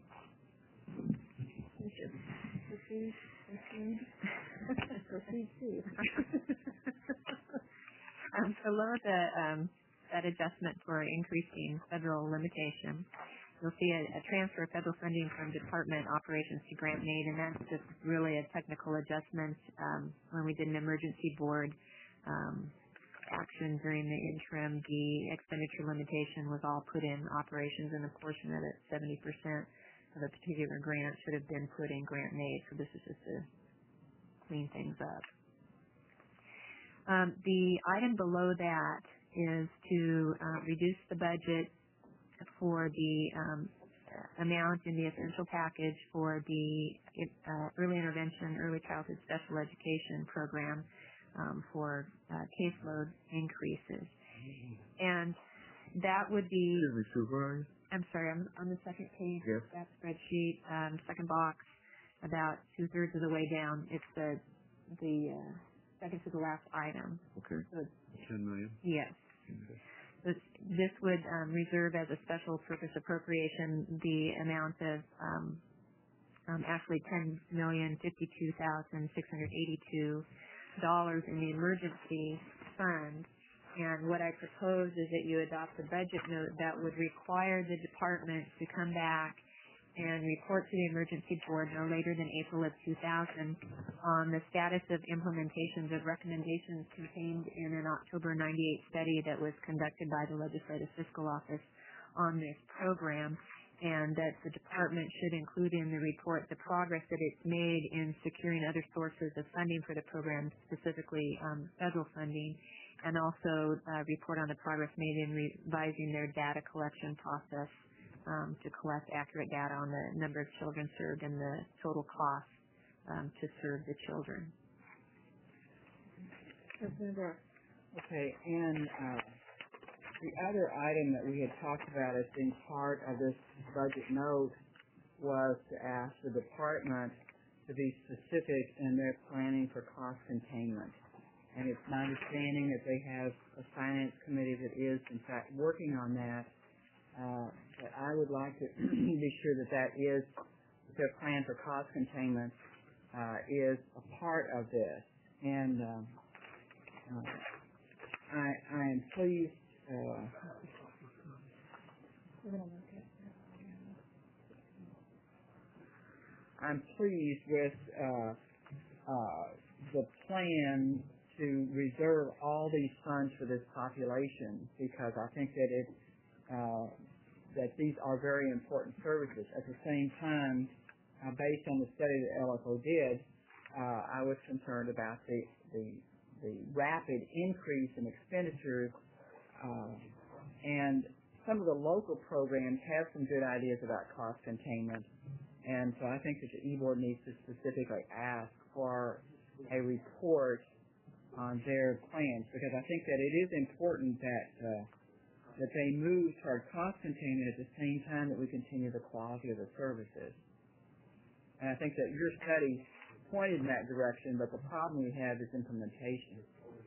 Proceed. Below that adjustment for increasing federal limitation, you'll see a transfer of federal funding from department operations to grant aid, and that's just really a technical adjustment. When we did an emergency board action during the interim, the expenditure limitation was all put in operations, and a portion of it, 70% of a particular grant, should have been put in grant and aid. So this is just to clean things up. The item below that is to reduce the budget for the amount in the essential package for the early intervention, early childhood special education program for caseload increases. And that would be... I'm sorry, I'm on the second page of that spreadsheet, second box, about 2/3 of the way down. It's the second to the last item. Okay. So $10 million? Yes. Okay. This would reserve as a special purpose appropriation the amount of actually $10,052,682 in the emergency fund. And what I propose is that you adopt a budget note that would require the department to come back and report to the emergency board no later than April of 2000 on the status of implementations of recommendations contained in an October 98 study that was conducted by the Legislative Fiscal Office on this program, and that the department should include in the report the progress that it's made in securing other sources of funding for the program, specifically federal funding, and also report on the progress made in revising their data collection process to collect accurate data on the number of children served and the total cost to serve the children. Okay, and the other item that we had talked about as being part of this budget note was to ask the department to be specific in their planning for cost containment. and it's my understanding that they have a finance committee that is, in fact, working on that. But I would like to be sure that their plan for cost containment is a part of this. And I am pleased. I'm pleased with the plan to reserve all these funds for this population, because I think that that these are very important services. At the same time, based on the study that LFO did, I was concerned about the rapid increase in expenditures, and some of the local programs have some good ideas about cost containment, and so I think that the e-board needs to specifically ask for a report on their plans, because I think that it is important that they move toward cost containment at the same time that we continue the quality of the services. And I think that your study pointed in that direction, but the problem we have is implementation.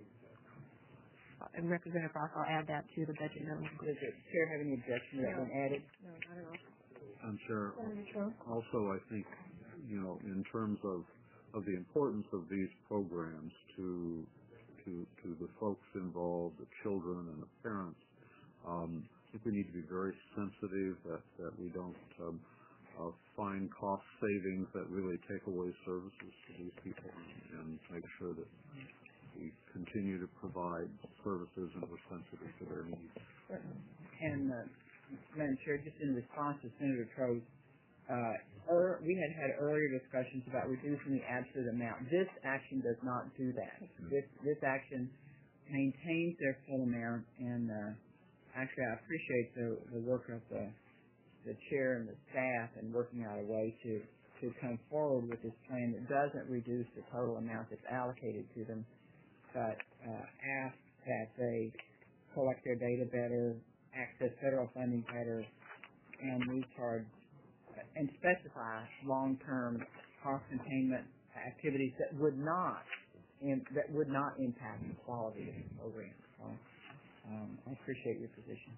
And Representative Ross, I'll add that to the budget note. Does the chair have any objection to that one added? No, not at all. I'm sure. Also, I think, in terms of the importance of these programs to the folks involved, the children and the parents, I think we need to be very sensitive that we don't find cost savings that really take away services to these people, and make sure that we continue to provide services and we're sensitive to their needs. And Madam Chair, just in response to Senator Trost, we had earlier discussions about reducing the absolute amount. This action does not do that. This action maintains their full amount, and actually I appreciate the work of the chair and the staff in working out a way to come forward with this plan that doesn't reduce the total amount that's allocated to them, but ask that they collect their data better, access federal funding better, and move toward and specify long-term cost containment activities that would not impact the quality of the program. So I appreciate your position.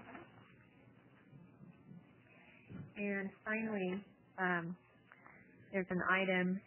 And finally, there's an item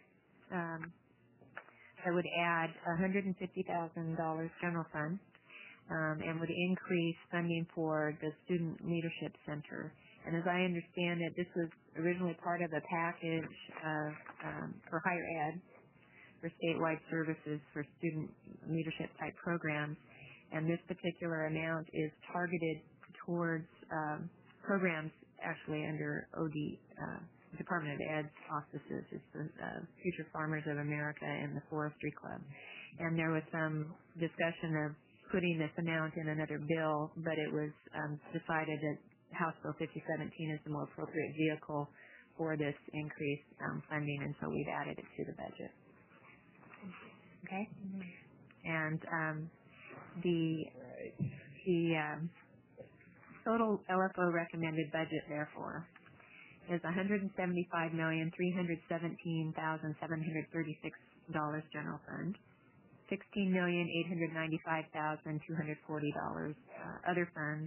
that would add $150,000 general fund and would increase funding for the Student Leadership Center. And as I understand it, this was originally part of a package for higher ed, for statewide services for student leadership type programs. And this particular amount is targeted towards programs actually under Department of Ed's auspices. It's the Future Farmers of America and the Forestry Club. And there was some discussion of putting this amount in another bill, but it was decided that House Bill 5017 is the more appropriate vehicle for this increased funding, and so we've added it to the budget. Okay? And the total LFO recommended budget, therefore, is $175,317,736 general fund, $16,895,240 other funds,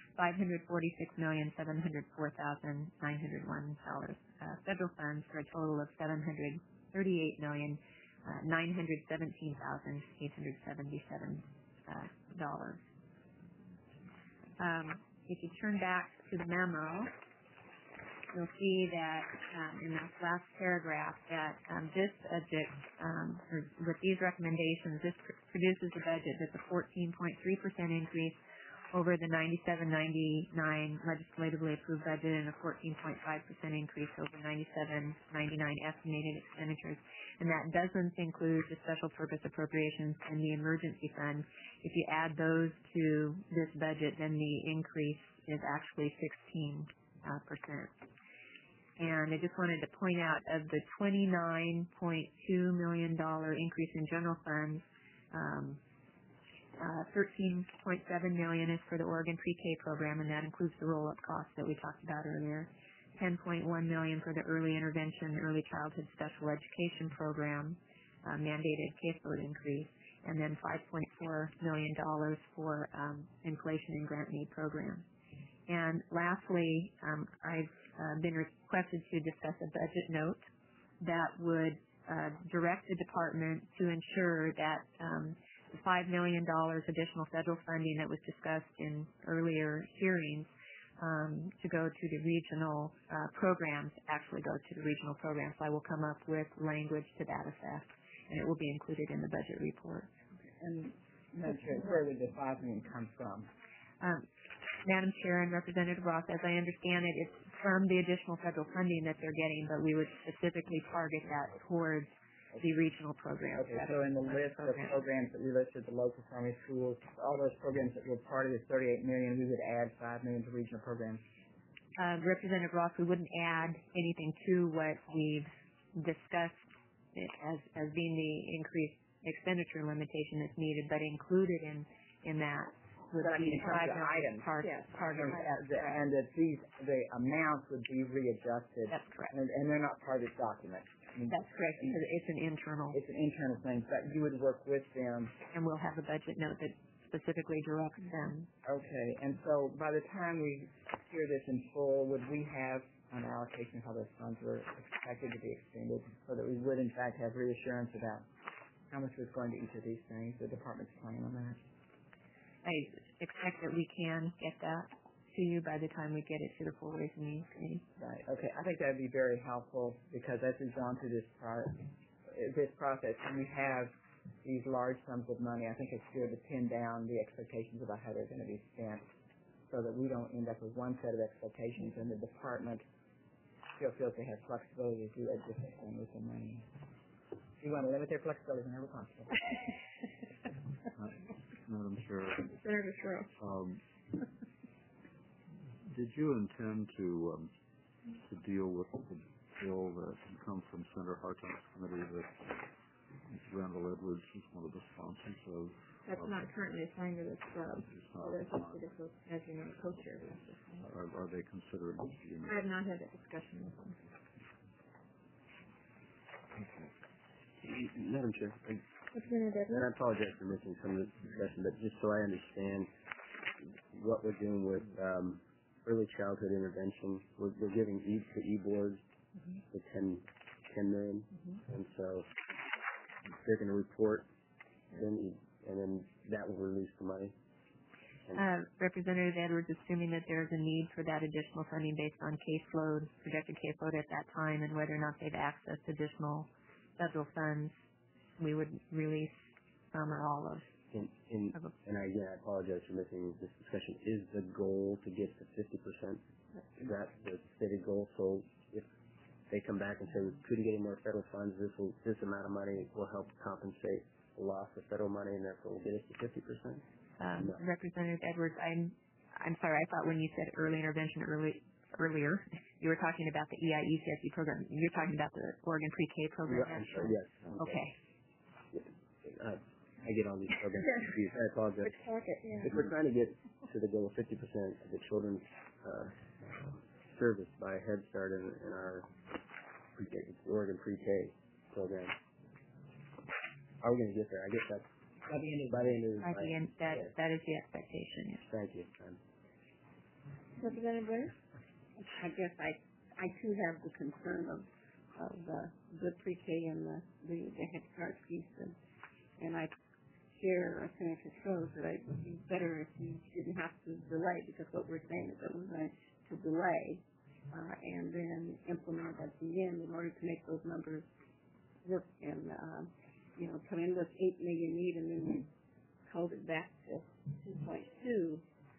$546,704,901 federal funds, for a total of $738,917,877. If you turn back to the memo, you'll see that in this last paragraph that this budget, with these recommendations, this produces a budget that's a 14.3% increase over the 97-99 legislatively approved budget, and a 14.5% increase over 97-99 estimated expenditures. And that doesn't include the special purpose appropriations and the emergency fund. If you add those to this budget, then the increase is actually 16%. And I just wanted to point out, of the $29.2 million increase in general funds, $13.7 million is for the Oregon Pre-K program, and that includes the roll-up costs that we talked about earlier. $10.1 million for the Early Intervention, Early Childhood Special Education program, mandated caseload increase, and then $5.4 million for inflation and grant need programs. And lastly, I've been requested to discuss a budget note that would direct the department to ensure that the $5 million additional federal funding that was discussed in earlier hearings to go to the regional programs actually go to the regional programs. So I will come up with language to that effect, and it will be included in the budget report. And Madam Chair, where would the $5 million come from? Madam Chair and Representative Ross, as I understand it, it's from the additional federal funding that they're getting, but we would specifically target that towards the regional programs. Okay, so in the list of programs that we listed, the local primary schools, all those programs that were part of this $38 million, we would add $5 million to regional programs. Representative Ross, we wouldn't add anything to what we've discussed as being the increased expenditure limitation that's needed, but included in that would be $5 million target. And that the amounts would be readjusted. That's correct. And they're not part of this document. That's correct, because it's an internal. It's an internal thing, but you would work with them. And we'll have a budget note that specifically directs them. Okay, and so by the time we hear this in full, would we have an allocation of how those funds were expected to be expended so that we would in fact have reassurance about how much was going to each of these things, the department's plan on that? I expect that we can get that to you by the time we get it to the full Ways and Means Committee. Right. Okay. I think that would be very helpful because as we've gone through this process, and we have these large sums of money, I think it's good to pin down the expectations about how they're going to be spent so that we don't end up with one set of expectations and the department still feels they have flexibility to do a different thing with the money. We want to limit their flexibility whenever possible. Madam Chair, Senator Sherrill. Did you intend to deal with the bill that come from Senator Hartong's committee that Randall Edwards is one of the sponsors of? That's not currently assigned to this club. As you know, co-chair. Are they considered? I have not had that discussion with them. Okay. Madam Chair, and I apologize for missing some of the discussion, but just so I understand what we're doing with early childhood intervention, we're giving to e-boards the $10 million, and so they're going to report, and then that will release the money. Representative Edwards, assuming that there's a need for that additional funding based on caseload, projected caseload at that time, and whether or not they've accessed additional federal funds, we would release some or all of. And again, I apologize for missing this discussion. Is the goal to get to 50%? Is that the stated goal? So if they come back and say we couldn't get any more federal funds, this amount of money will help compensate the loss of federal money, and therefore we'll get us to 50%? No. Representative Edwards, I'm sorry. I thought when you said early intervention earlier, you were talking about the EIECSE program. You're talking about the Oregon Pre-K program. I'm sorry, yes. Okay. I get all these programs confused. I apologize. If we're trying to get to the goal of 50% of the children serviced by Head Start in our Oregon Pre-K program, are we going to get there? I guess that's by the end of that is the expectation. Yes. Thank you. Representative Blair? I guess I too have the concern of the pre-K and the Head Start piece, and I share Senator Stroh's that it would be better if you didn't have to delay, because what we're saying is that we're going to delay and then implement it at the end in order to make those numbers work and come in with $8 million need and then hold it back to 2.2.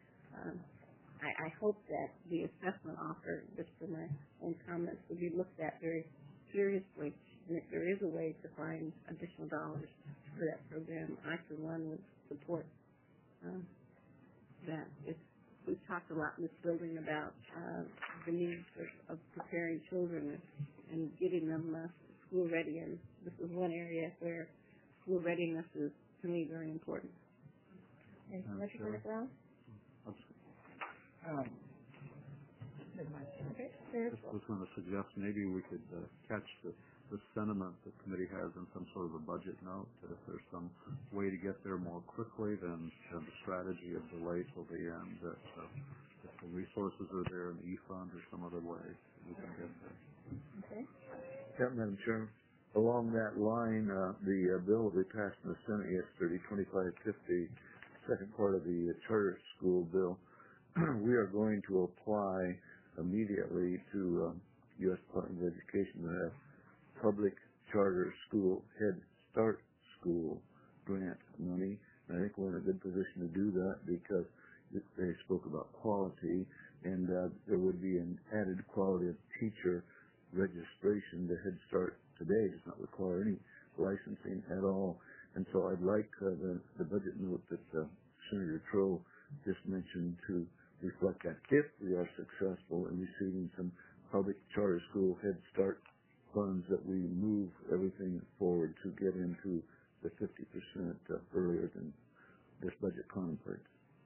I hope that the assessment offer, just for my own comments, will be looked at very seriously. And if there is a way to find additional dollars for that program, I, for one, would support that. We've talked a lot in this building about the needs of preparing children and getting them school ready, and this is one area where school readiness is, to me, very important. And Representative Brown? Okay. there. Just was going to suggest maybe we could catch the sentiment the committee has in some sort of a budget note, that if there's some way to get there more quickly than the strategy of delay till the end, that if the resources are there in the E-Fund or some other way, we can get there. Okay. Yeah, Madam Chairman. Along that line, the bill that we passed in the Senate yesterday, 2550, second part of the charter school bill, we are going to apply immediately to U.S. Department of Education to have public charter school Head Start school grant money. And I think we're in a good position to do that because they spoke about quality, and there would be an added quality of teacher registration. The Head Start today does not require any licensing at all. And so I'd like the budget note that Senator Troe just mentioned to reflect that if we are successful in receiving some public charter school Head Start funds, that we move everything forward to get into the 50% earlier than this budget contemplates.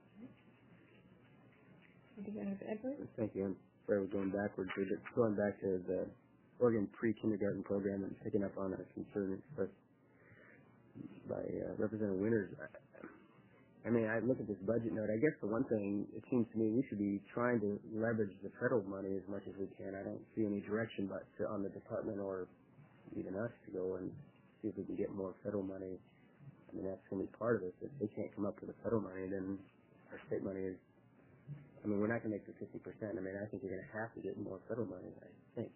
Representative Edwards? Thank you. I'm sorry we're going backwards here, but going back to the Oregon pre-kindergarten program and picking up on a concern expressed by Representative Winters. I mean, I look at this budget note. I guess the one thing, it seems to me, we should be trying to leverage the federal money as much as we can. I don't see any direction but on the department or even us to go and see if we can get more federal money. I mean, that's going to be part of it. If they can't come up with the federal money, then our state money is, I mean, we're not going to make the 50%. I mean, I think we're going to have to get more federal money, I think.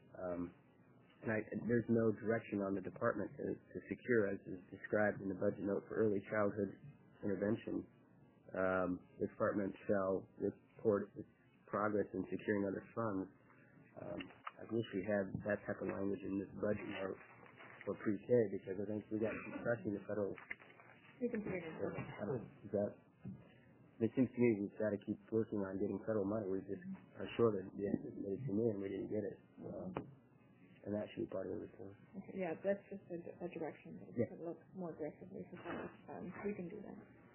And there's no direction on the department to secure, as is described in the budget note for early childhood intervention. The department shall report its progress in securing other funds. I wish we had that type of language in this budget note for pre-K, because I think we got to keep pressing the federal. You can put it in. It seems to me we've got to keep working on getting federal money. We just are short of the anticipated to me, and we didn't get it. And that should be part of the report. Okay, yeah, that's just a direction. We can look more aggressively for federal funds. We can do that.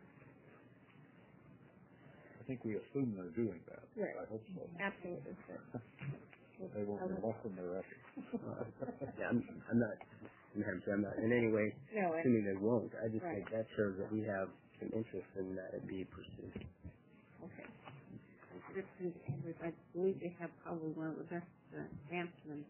I think we assume they're doing that. Right. I hope so. Absolutely. They won't lessen their efforts. Yeah, I'm not in any way assuming they won't. I just think that shows that we have some interest in that it be pursued. Okay. I believe they have probably one of the best advancements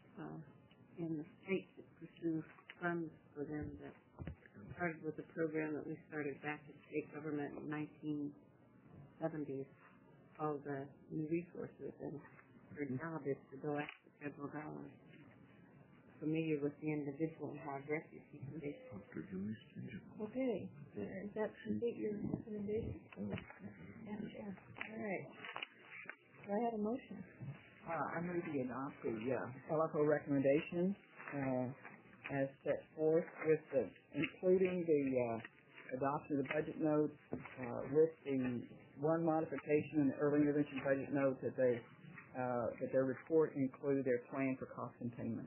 in the state that pursue funds for them, that started with a program that we started back in state government in the 1970s called New Resources, and their job is to go after federal dollars. Familiar with the individual and how aggressive he can be. Okay. Is that complete your recommendation? Yeah. All right. Do I have a motion? I move to adopt the LFO recommendations as set forth, with including the adoption of the budget notes, with the one modification in the early intervention budget note that their report include their plan for cost containment.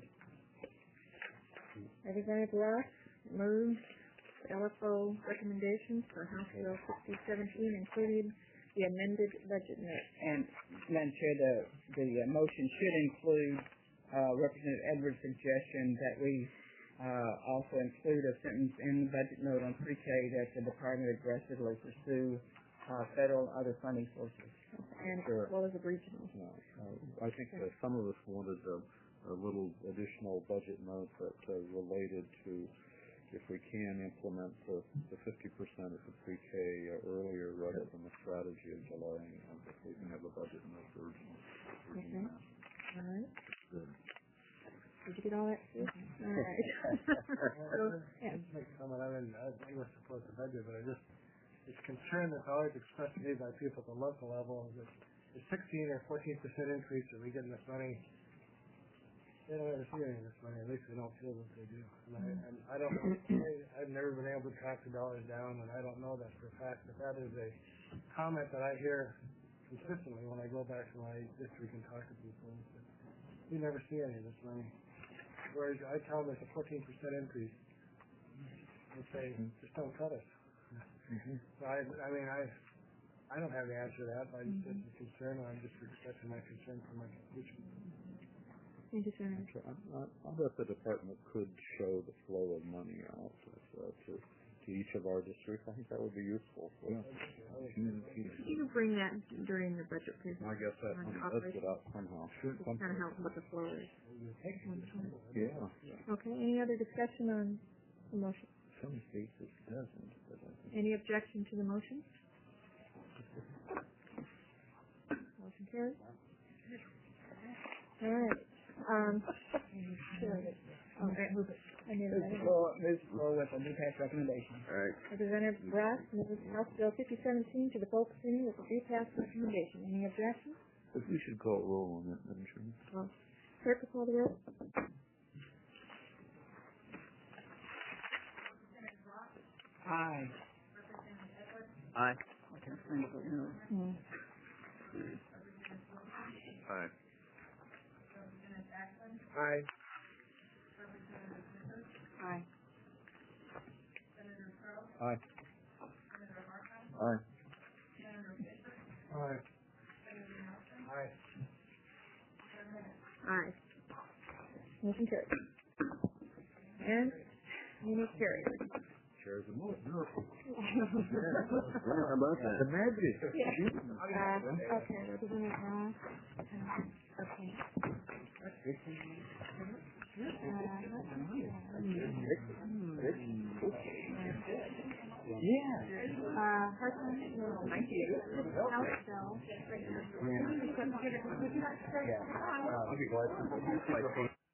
Representative Ross moves LFO recommendations for House Bill 6017, including the amended budget note. And Madam Chair, the motion should include Representative Edwards' suggestion that we also include a sentence in the budget note on pre-K that the department aggressively pursue federal and other funding sources. And as well as a regional. I think that some of us wanted a little additional budget note that related to if we can implement the 50% of the pre-K earlier rather than the strategy of delaying, and if we can have a budget note urging Okay. that. All right. Good. Did you get all that? All right. Make a comment. I would support the budget, but it's concern that's always expressed to me by people at the local level that the 16 or 14% increase that we get in this money, they don't ever see any of this money. At least they don't feel that they do. And I don't know. I've never been able to track the dollars down, and I don't know that for a fact. But that is a comment that I hear consistently when I go back to my district and talk to people. We never see any of this money. Whereas I tell them it's a 14% increase. They say, just don't cut us. So I I don't have the answer to that, but I just said the concern, and I'm just expressing my concern for my constituents. Thank you, Senator. I bet the department could show the flow of money out to each of our districts. I think that would be useful for communication. You can bring that during the budget presentation. I guess that does get out somehow. Kind of help what the flow is. Yeah. Okay, any other discussion on the motion? Some states it doesn't. But I think Any objection to the motion? Motion carries. All right. Carried. All right, move it. I need a second. Move forward with a new pass recommendation. All right. Representative Ross moves House Bill 5017 to the full committee with a repass recommendation. Any objections? But we should call a roll on that, Madam Chairman. Well, clerk will call the roll. Aye. Aye. Okay, I'm trying to vote no. Aye. Aye. Aye. Aye. Aye. Aye. Aye. Aye. Motion carried. And meeting carried. Chair's a miracle. How about that? The magic. Okay, Representative Ross. Okay. Hartman. Thank you. House Bill. I'll be glad to.